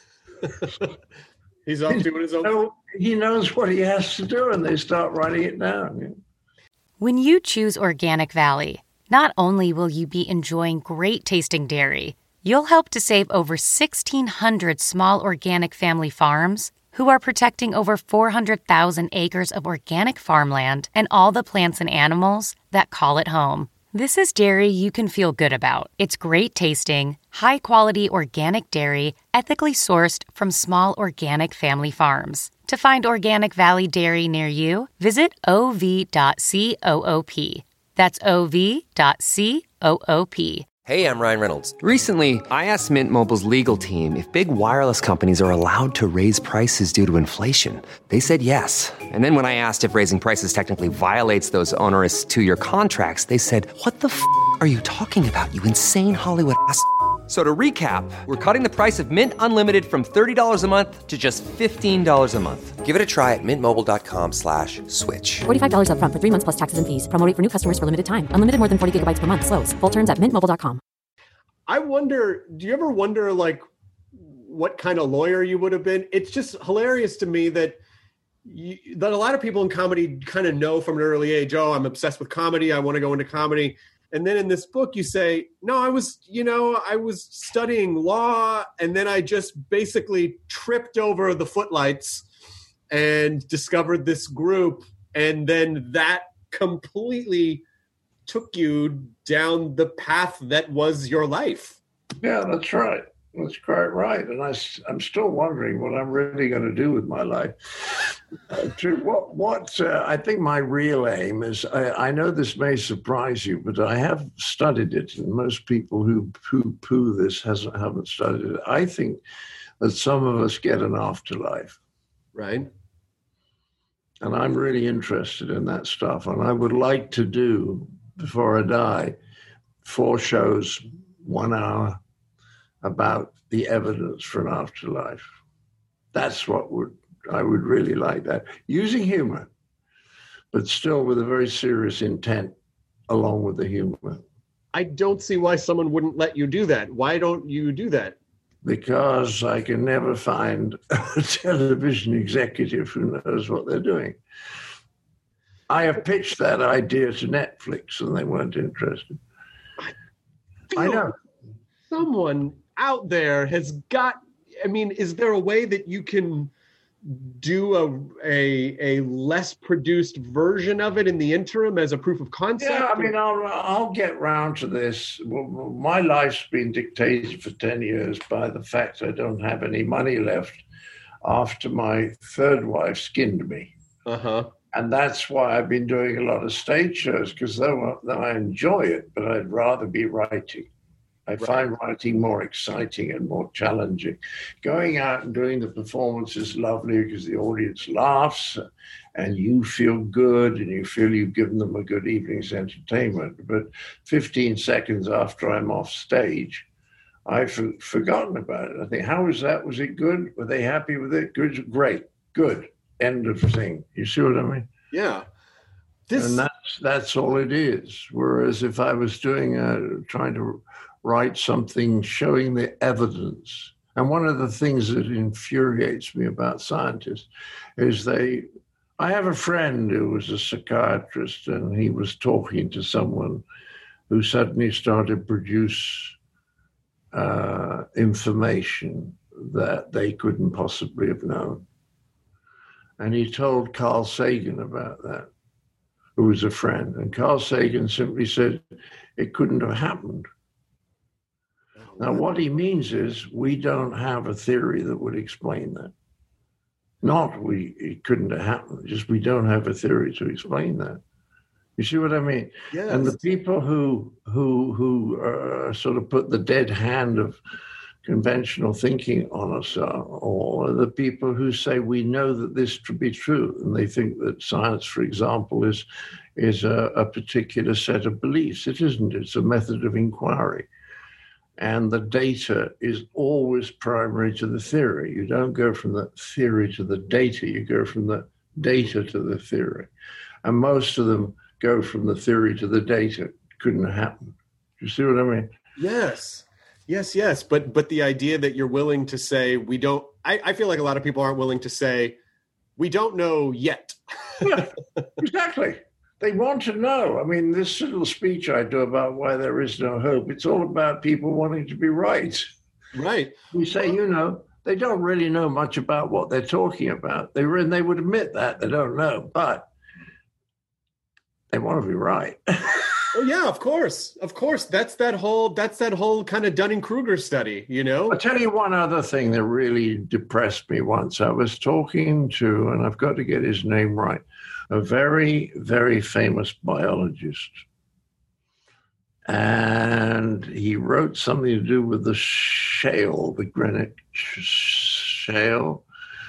He's off doing his own. He knows what he has to do, and they start writing it down. When you choose Organic Valley, not only will you be enjoying great tasting dairy, you'll help to save over 1,600 small organic family farms who are protecting over 400,000 acres of organic farmland and all the plants and animals that call it home. This is dairy you can feel good about. It's great tasting, high-quality organic dairy, ethically sourced from small organic family farms. To find Organic Valley Dairy near you, visit ov.coop. That's ov.coop. Hey, I'm Ryan Reynolds. Recently, I asked Mint Mobile's legal team if big wireless companies are allowed to raise prices due to inflation. They said yes. And then when I asked if raising prices technically violates those onerous 2-year contracts, they said, what the f*** are you talking about, you insane Hollywood ass f- So to recap, we're cutting the price of Mint Unlimited from $30 a month to just $15 a month. Give it a try at mintmobile.com/switch. $45 up front for 3 months plus taxes and fees. Promo rate for new customers for limited time. Unlimited more than 40 gigabytes per month. Slows full terms at mintmobile.com. I wonder, do you ever wonder, like, what kind of lawyer you would have been? It's just hilarious to me that a lot of people in comedy kind of know from an early age, oh, I'm obsessed with comedy, I want to go into comedy. And then in this book, you say, no, I was studying law, and then I just basically tripped over the footlights and discovered this group. And then that completely took you down the path that was your life. Yeah, that's right. That's quite right. And I'm still wondering what I'm really going to do with my life. I think my real aim is, I know this may surprise you, but I have studied it, and most people who poo-poo this haven't studied it. I think that some of us get an afterlife. Right. And I'm really interested in that stuff. And I would like to do, before I die, 4 shows, 1 hour, about the evidence for an afterlife. That's what I would really like that. Using humor, but still with a very serious intent along with the humor. I don't see why someone wouldn't let you do that. Why don't you do that? Because I can never find a television executive who knows what they're doing. I have pitched that idea to Netflix and they weren't interested. I know. Someone out there has got, I mean, is there a way that you can do a less produced version of it in the interim as a proof of concept? Yeah, I mean, I'll get round to this. Well, my life's been dictated for 10 years by the fact I don't have any money left after my third wife skinned me. And that's why I've been doing a lot of stage shows, because though I enjoy it, but I'd rather be writing. I find writing more exciting and more challenging. Going out and doing the performance is lovely because the audience laughs and you feel good and you feel you've given them a good evening's entertainment. But 15 seconds after I'm off stage, I've forgotten about it. I think, how was that? Was it good? Were they happy with it? Good, great, good. End of thing. You see what I mean? Yeah. And that's all it is. Whereas if I was doing trying to write something showing the evidence, and one of the things that infuriates me about scientists is I have a friend who was a psychiatrist, and he was talking to someone who suddenly started to produce information that they couldn't possibly have known. And he told Carl Sagan about that, who was a friend. And Carl Sagan simply said, it couldn't have happened. Now, what he means is we don't have a theory that would explain that. It couldn't have happened, just we don't have a theory to explain that. You see what I mean? Yes. And the people who sort of put the dead hand of conventional thinking on us are the people who say we know that this to be true, and they think that science, for example, is a particular set of beliefs. It isn't. It's a method of inquiry. And the data is always primary to the theory. You don't go from the theory to the data. You go from the data to the theory. And most of them go from the theory to the data. It couldn't have happened. You see what I mean? Yes. But the idea that you're willing to say we don't, I feel like a lot of people aren't willing to say we don't know yet. Yeah, exactly. They want to know. I mean, this little speech I do about why there is no hope, it's all about people wanting to be right. Right. We say, they don't really know much about what they're talking about. They would admit that they don't know, but they want to be right. Oh yeah, of course. That's that whole kind of Dunning-Kruger study, I'll tell you one other thing that really depressed me once. I was talking to, and I've got to get his name right, a very, very famous biologist. And he wrote something to do with the shale, the Greenwich Shale.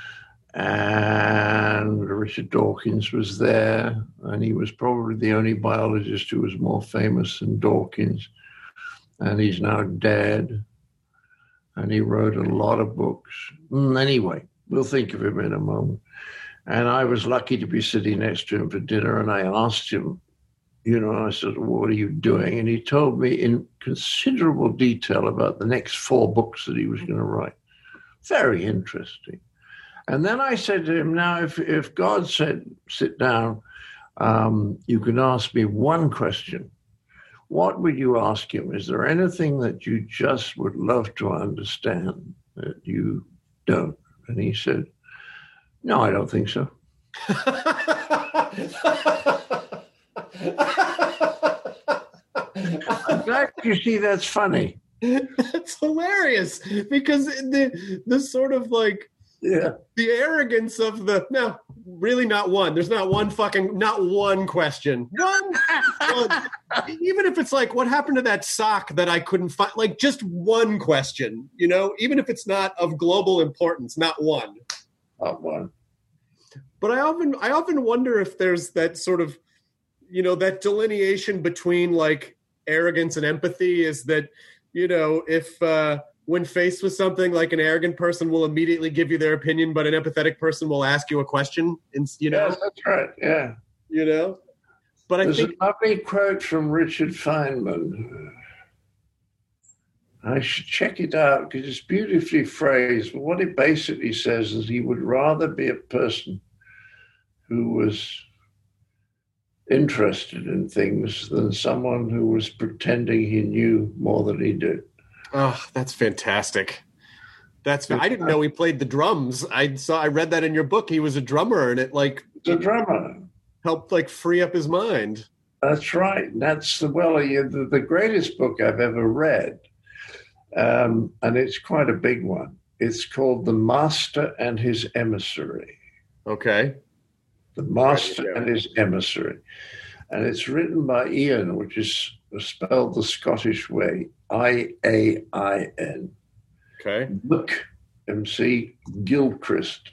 And Richard Dawkins was there, and he was probably the only biologist who was more famous than Dawkins. And he's now dead, and he wrote a lot of books. Anyway, we'll think of him in a moment. And I was lucky to be sitting next to him for dinner, and I asked him, I said, what are you doing? And he told me in considerable detail about the next 4 books that he was going to write. Very interesting. And then I said to him, now, if God said, sit down, you can ask me one question. What would you ask him? Is there anything that you just would love to understand that you don't? And he said, no, I don't think so. I'm glad you see that's funny. That's hilarious, because the sort of like, yeah, the arrogance of really not one. There's not one question. One. Even if it's like, what happened to that sock that I couldn't find? Like, just one question, even if it's not of global importance, not one. Not one. But I often wonder if there's that sort of, that delineation between like arrogance and empathy is that, if when faced with something, like an arrogant person will immediately give you their opinion, but an empathetic person will ask you a question. Yes, that's right. Yeah. But there's a lovely quote from Richard Feynman. I should check it out because it's beautifully phrased. But what it basically says is he would rather be a person who was interested in things than someone who was pretending he knew more than he did. Oh, that's fantastic. I didn't know he played the drums. I read that in your book. He was a drummer, and it the drummer helped free up his mind. That's right. That's the greatest book I've ever read, and it's quite a big one. It's called The Master and His Emissary. Okay. The Master and His Emissary. And it's written by Ian, which is spelled the Scottish way, I-A-I-N. Okay. Look, M.C. Gilchrist,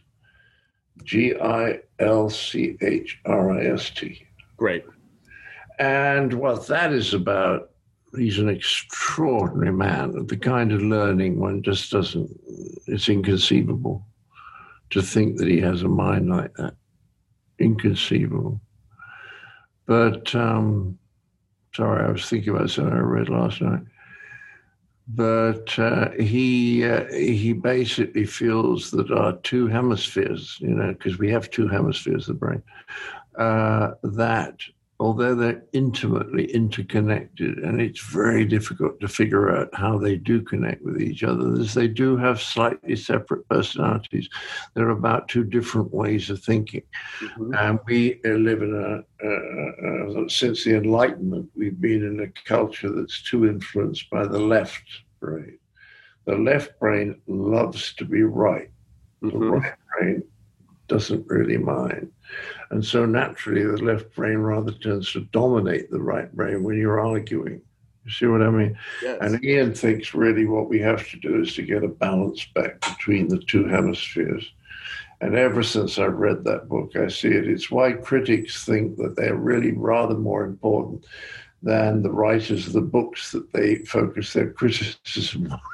Gilchrist. Great. And what that is about, he's an extraordinary man. The kind of learning one just doesn't, it's inconceivable to think that he has a mind like that. Inconceivable. But, sorry, I was thinking about something I read last night. But he basically feels that our two hemispheres, because we have two hemispheres of the brain, that although they're intimately interconnected, and it's very difficult to figure out how they do connect with each other, as they do have slightly separate personalities. They're about two different ways of thinking. Mm-hmm. And we live in since the Enlightenment, we've been in a culture that's too influenced by the left brain. The left brain loves to be right. Mm-hmm. The right brain doesn't really mind. And so naturally, the left brain rather tends to dominate the right brain when you're arguing. You see what I mean? Yes. And Ian thinks really what we have to do is to get a balance back between the two hemispheres. And ever since I've read that book, I see it. It's why critics think that they're really rather more important than the writers of the books that they focus their criticism on.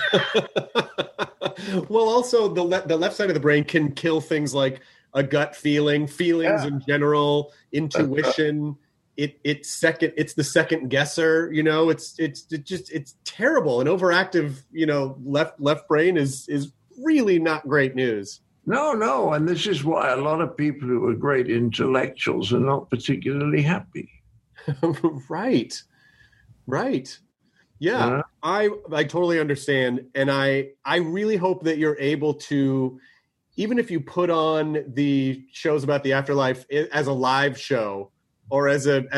Well, also the left side of the brain can kill things like a gut feelings in general, intuition. It's the second guesser. It's terrible. An overactive left brain is really not great news. No, and this is why a lot of people who are great intellectuals are not particularly happy. Right. Yeah, I totally understand. And I really hope that you're able to, even if you put on the shows about the afterlife as a live show or as a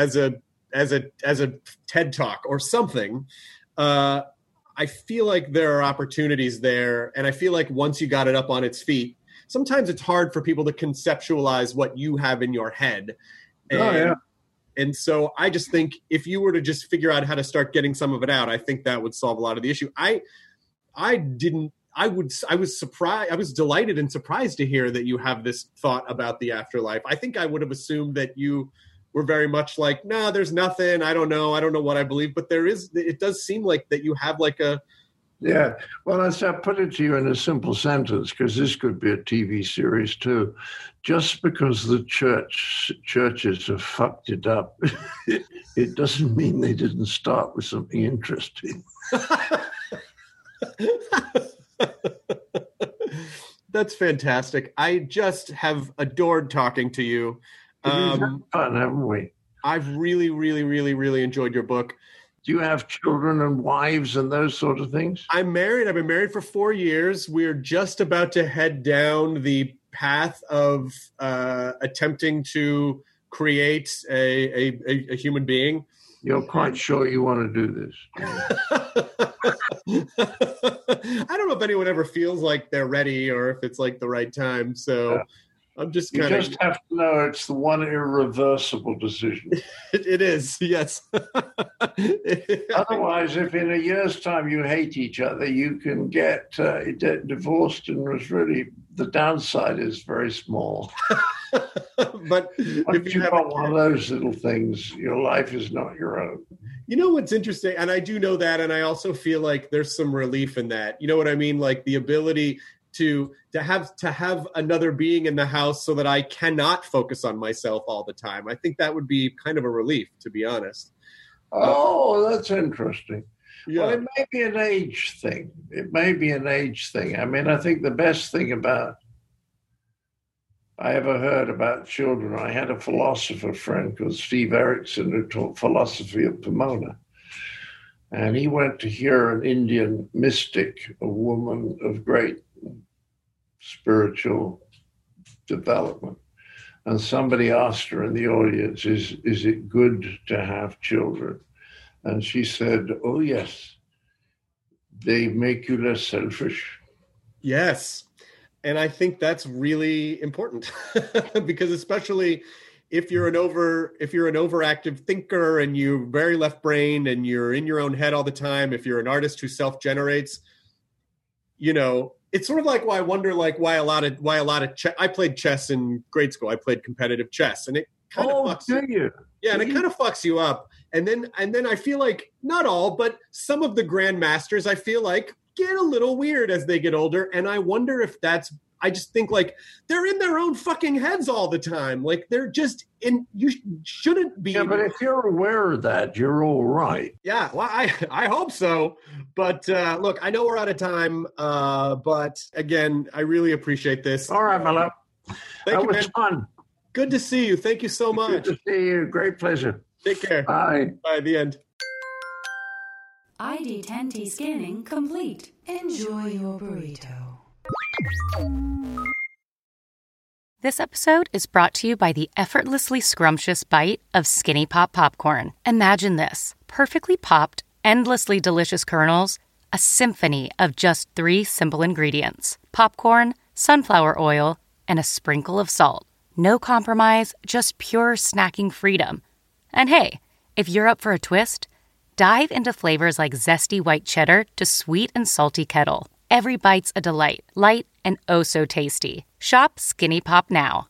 TED Talk or something, I feel like there are opportunities there. And I feel like once you got it up on its feet, sometimes it's hard for people to conceptualize what you have in your head. And so I just think if you were to just figure out how to start getting some of it out, I think that would solve a lot of the issue. I was surprised. I was delighted and surprised to hear that you have this thought about the afterlife. I think I would have assumed that you were very much like, nah, there's nothing. I don't know what I believe, but it does seem like that you have like a, yeah. Well, I'll put it to you in a simple sentence, because this could be a TV series too. Just because the churches have fucked it up, it doesn't mean they didn't start with something interesting. That's fantastic. I just have adored talking to you. We've had fun, haven't we? I've really, really, really, really enjoyed your book. Do you have children and wives and those sort of things? I'm married. I've been married for 4 years. We're just about to head down the path of attempting to create a human being. You're quite sure you want to do this? I don't know if anyone ever feels like they're ready or if it's like the right time. So yeah. I'm just kind of... You just have to know it's the one irreversible decision. It is, yes. Otherwise, if in a year's time you hate each other, you can get divorced, and the downside is very small. But if you've got one of those little things, your life is not your own. You know what's interesting, and I do know that, and I also feel like there's some relief in that. You know what I mean? Like the ability to have another being in the house so that I cannot focus on myself all the time. I think that would be kind of a relief, to be honest. Oh, that's interesting. Yeah. Well, it may be an age thing. I mean, I think the best thing I ever heard about children, I had a philosopher friend called Steve Erickson who taught philosophy at Pomona. And he went to hear an Indian mystic, a woman of great spiritual development. And somebody asked her in the audience, is it good to have children? And she said, oh, yes, they make you less selfish. Yes. And I think that's really important because especially if you're an overactive thinker and you're very left-brained and you're in your own head all the time, if you're an artist who self-generates, it's sort of like why I wonder why a lot of I played chess in grade school. I played competitive chess, and it kind of fucks you. Yeah, and it kind of fucks you up. And then I feel like not all, but some of the grandmasters I feel like get a little weird as they get older, and I wonder if that's. I just think they're in their own fucking heads all the time. They're just in. You shouldn't be. Yeah, but if you're aware of that, you're all right. Yeah, well, I hope so. But look, I know we're out of time. But again, I really appreciate this. All right, my love. Thank you, was fun. Good to see you. Thank you so much. Good to see you. Great pleasure. Take care. Bye. Bye. The end. ID10T scanning complete. Enjoy your burrito. This episode is brought to you by the effortlessly scrumptious bite of Skinny Pop Popcorn. Imagine this: perfectly popped, endlessly delicious kernels, a symphony of just 3 simple ingredients: popcorn, sunflower oil, and a sprinkle of salt. No compromise, just pure snacking freedom. And hey, if you're up for a twist, dive into flavors like zesty white cheddar to sweet and salty kettle. Every bite's a delight, light and oh so tasty. Shop Skinny Pop now.